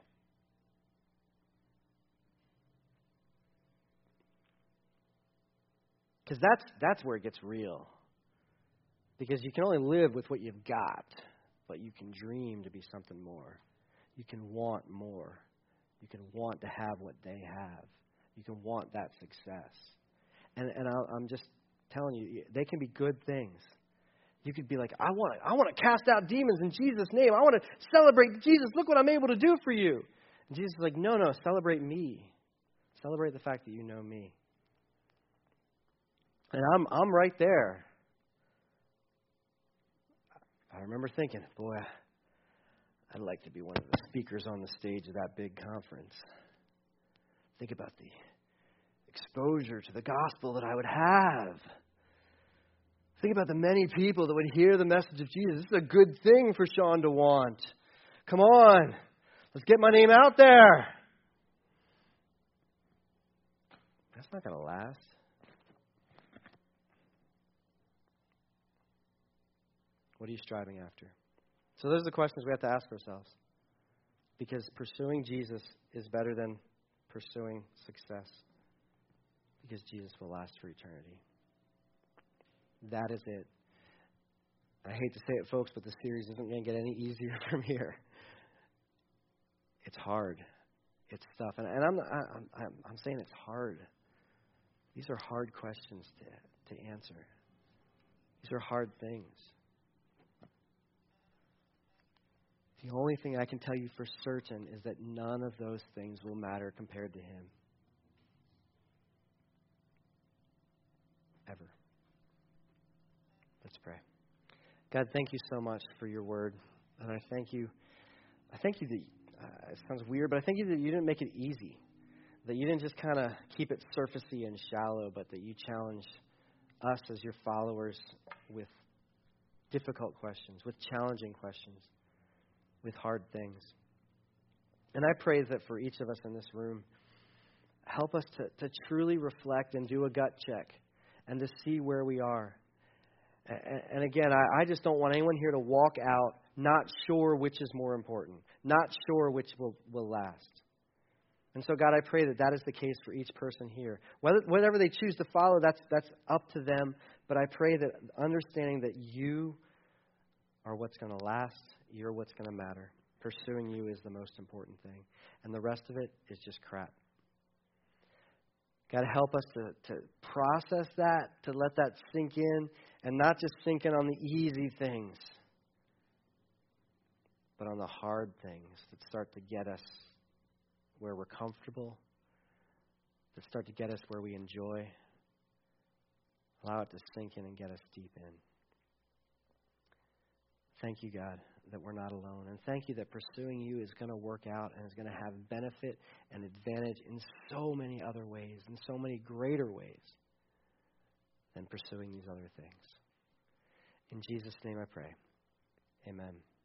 Because that's where it gets real. Because you can only live with what you've got, but you can dream to be something more. You can want more. You can want to have what they have. You can want that success. And I'm just telling you, they can be good things. You could be like, I want to cast out demons in Jesus' name. I want to celebrate Jesus. Look what I'm able to do for you. And Jesus is like, no, celebrate me. Celebrate the fact that you know me. And I'm right there. I remember thinking, boy, I'd like to be one of the speakers on the stage of that big conference. Think about the exposure to the gospel that I would have. Think about the many people that would hear the message of Jesus. This is a good thing for Sean to want. Come on, let's get my name out there. That's not going to last. What are you striving after? So those are the questions we have to ask ourselves. Because pursuing Jesus is better than pursuing success. Because Jesus will last for eternity. That is it. I hate to say it, folks, but the series isn't going to get any easier from here. It's hard. It's tough. And I'm saying it's hard. These are hard questions to answer. These are hard things. The only thing I can tell you for certain is that none of those things will matter compared to Him. Ever. Let's pray. God, thank you so much for your word. And I thank you that, it sounds weird, but I thank you that you didn't make it easy. That you didn't just kind of keep it surfacey and shallow, but that you challenge us as your followers with difficult questions, with challenging questions, with hard things. And I pray that for each of us in this room, help us to truly reflect and do a gut check and to see where we are. And again, I just don't want anyone here to walk out not sure which is more important, not sure which will last. And so, God, I pray that is the case for each person here. Whatever they choose to follow, that's up to them. But I pray that understanding that you are what's going to last, you're what's going to matter. Pursuing you is the most important thing. And the rest of it is just crap. God, help us to process that, to let that sink in, and not just sink in on the easy things, but on the hard things that start to get us where we're comfortable, that start to get us where we enjoy. Allow it to sink in and get us deep in. Thank you, God, that we're not alone. And thank you that pursuing you is going to work out and is going to have benefit and advantage in so many other ways, in so many greater ways than pursuing these other things. In Jesus' name I pray. Amen.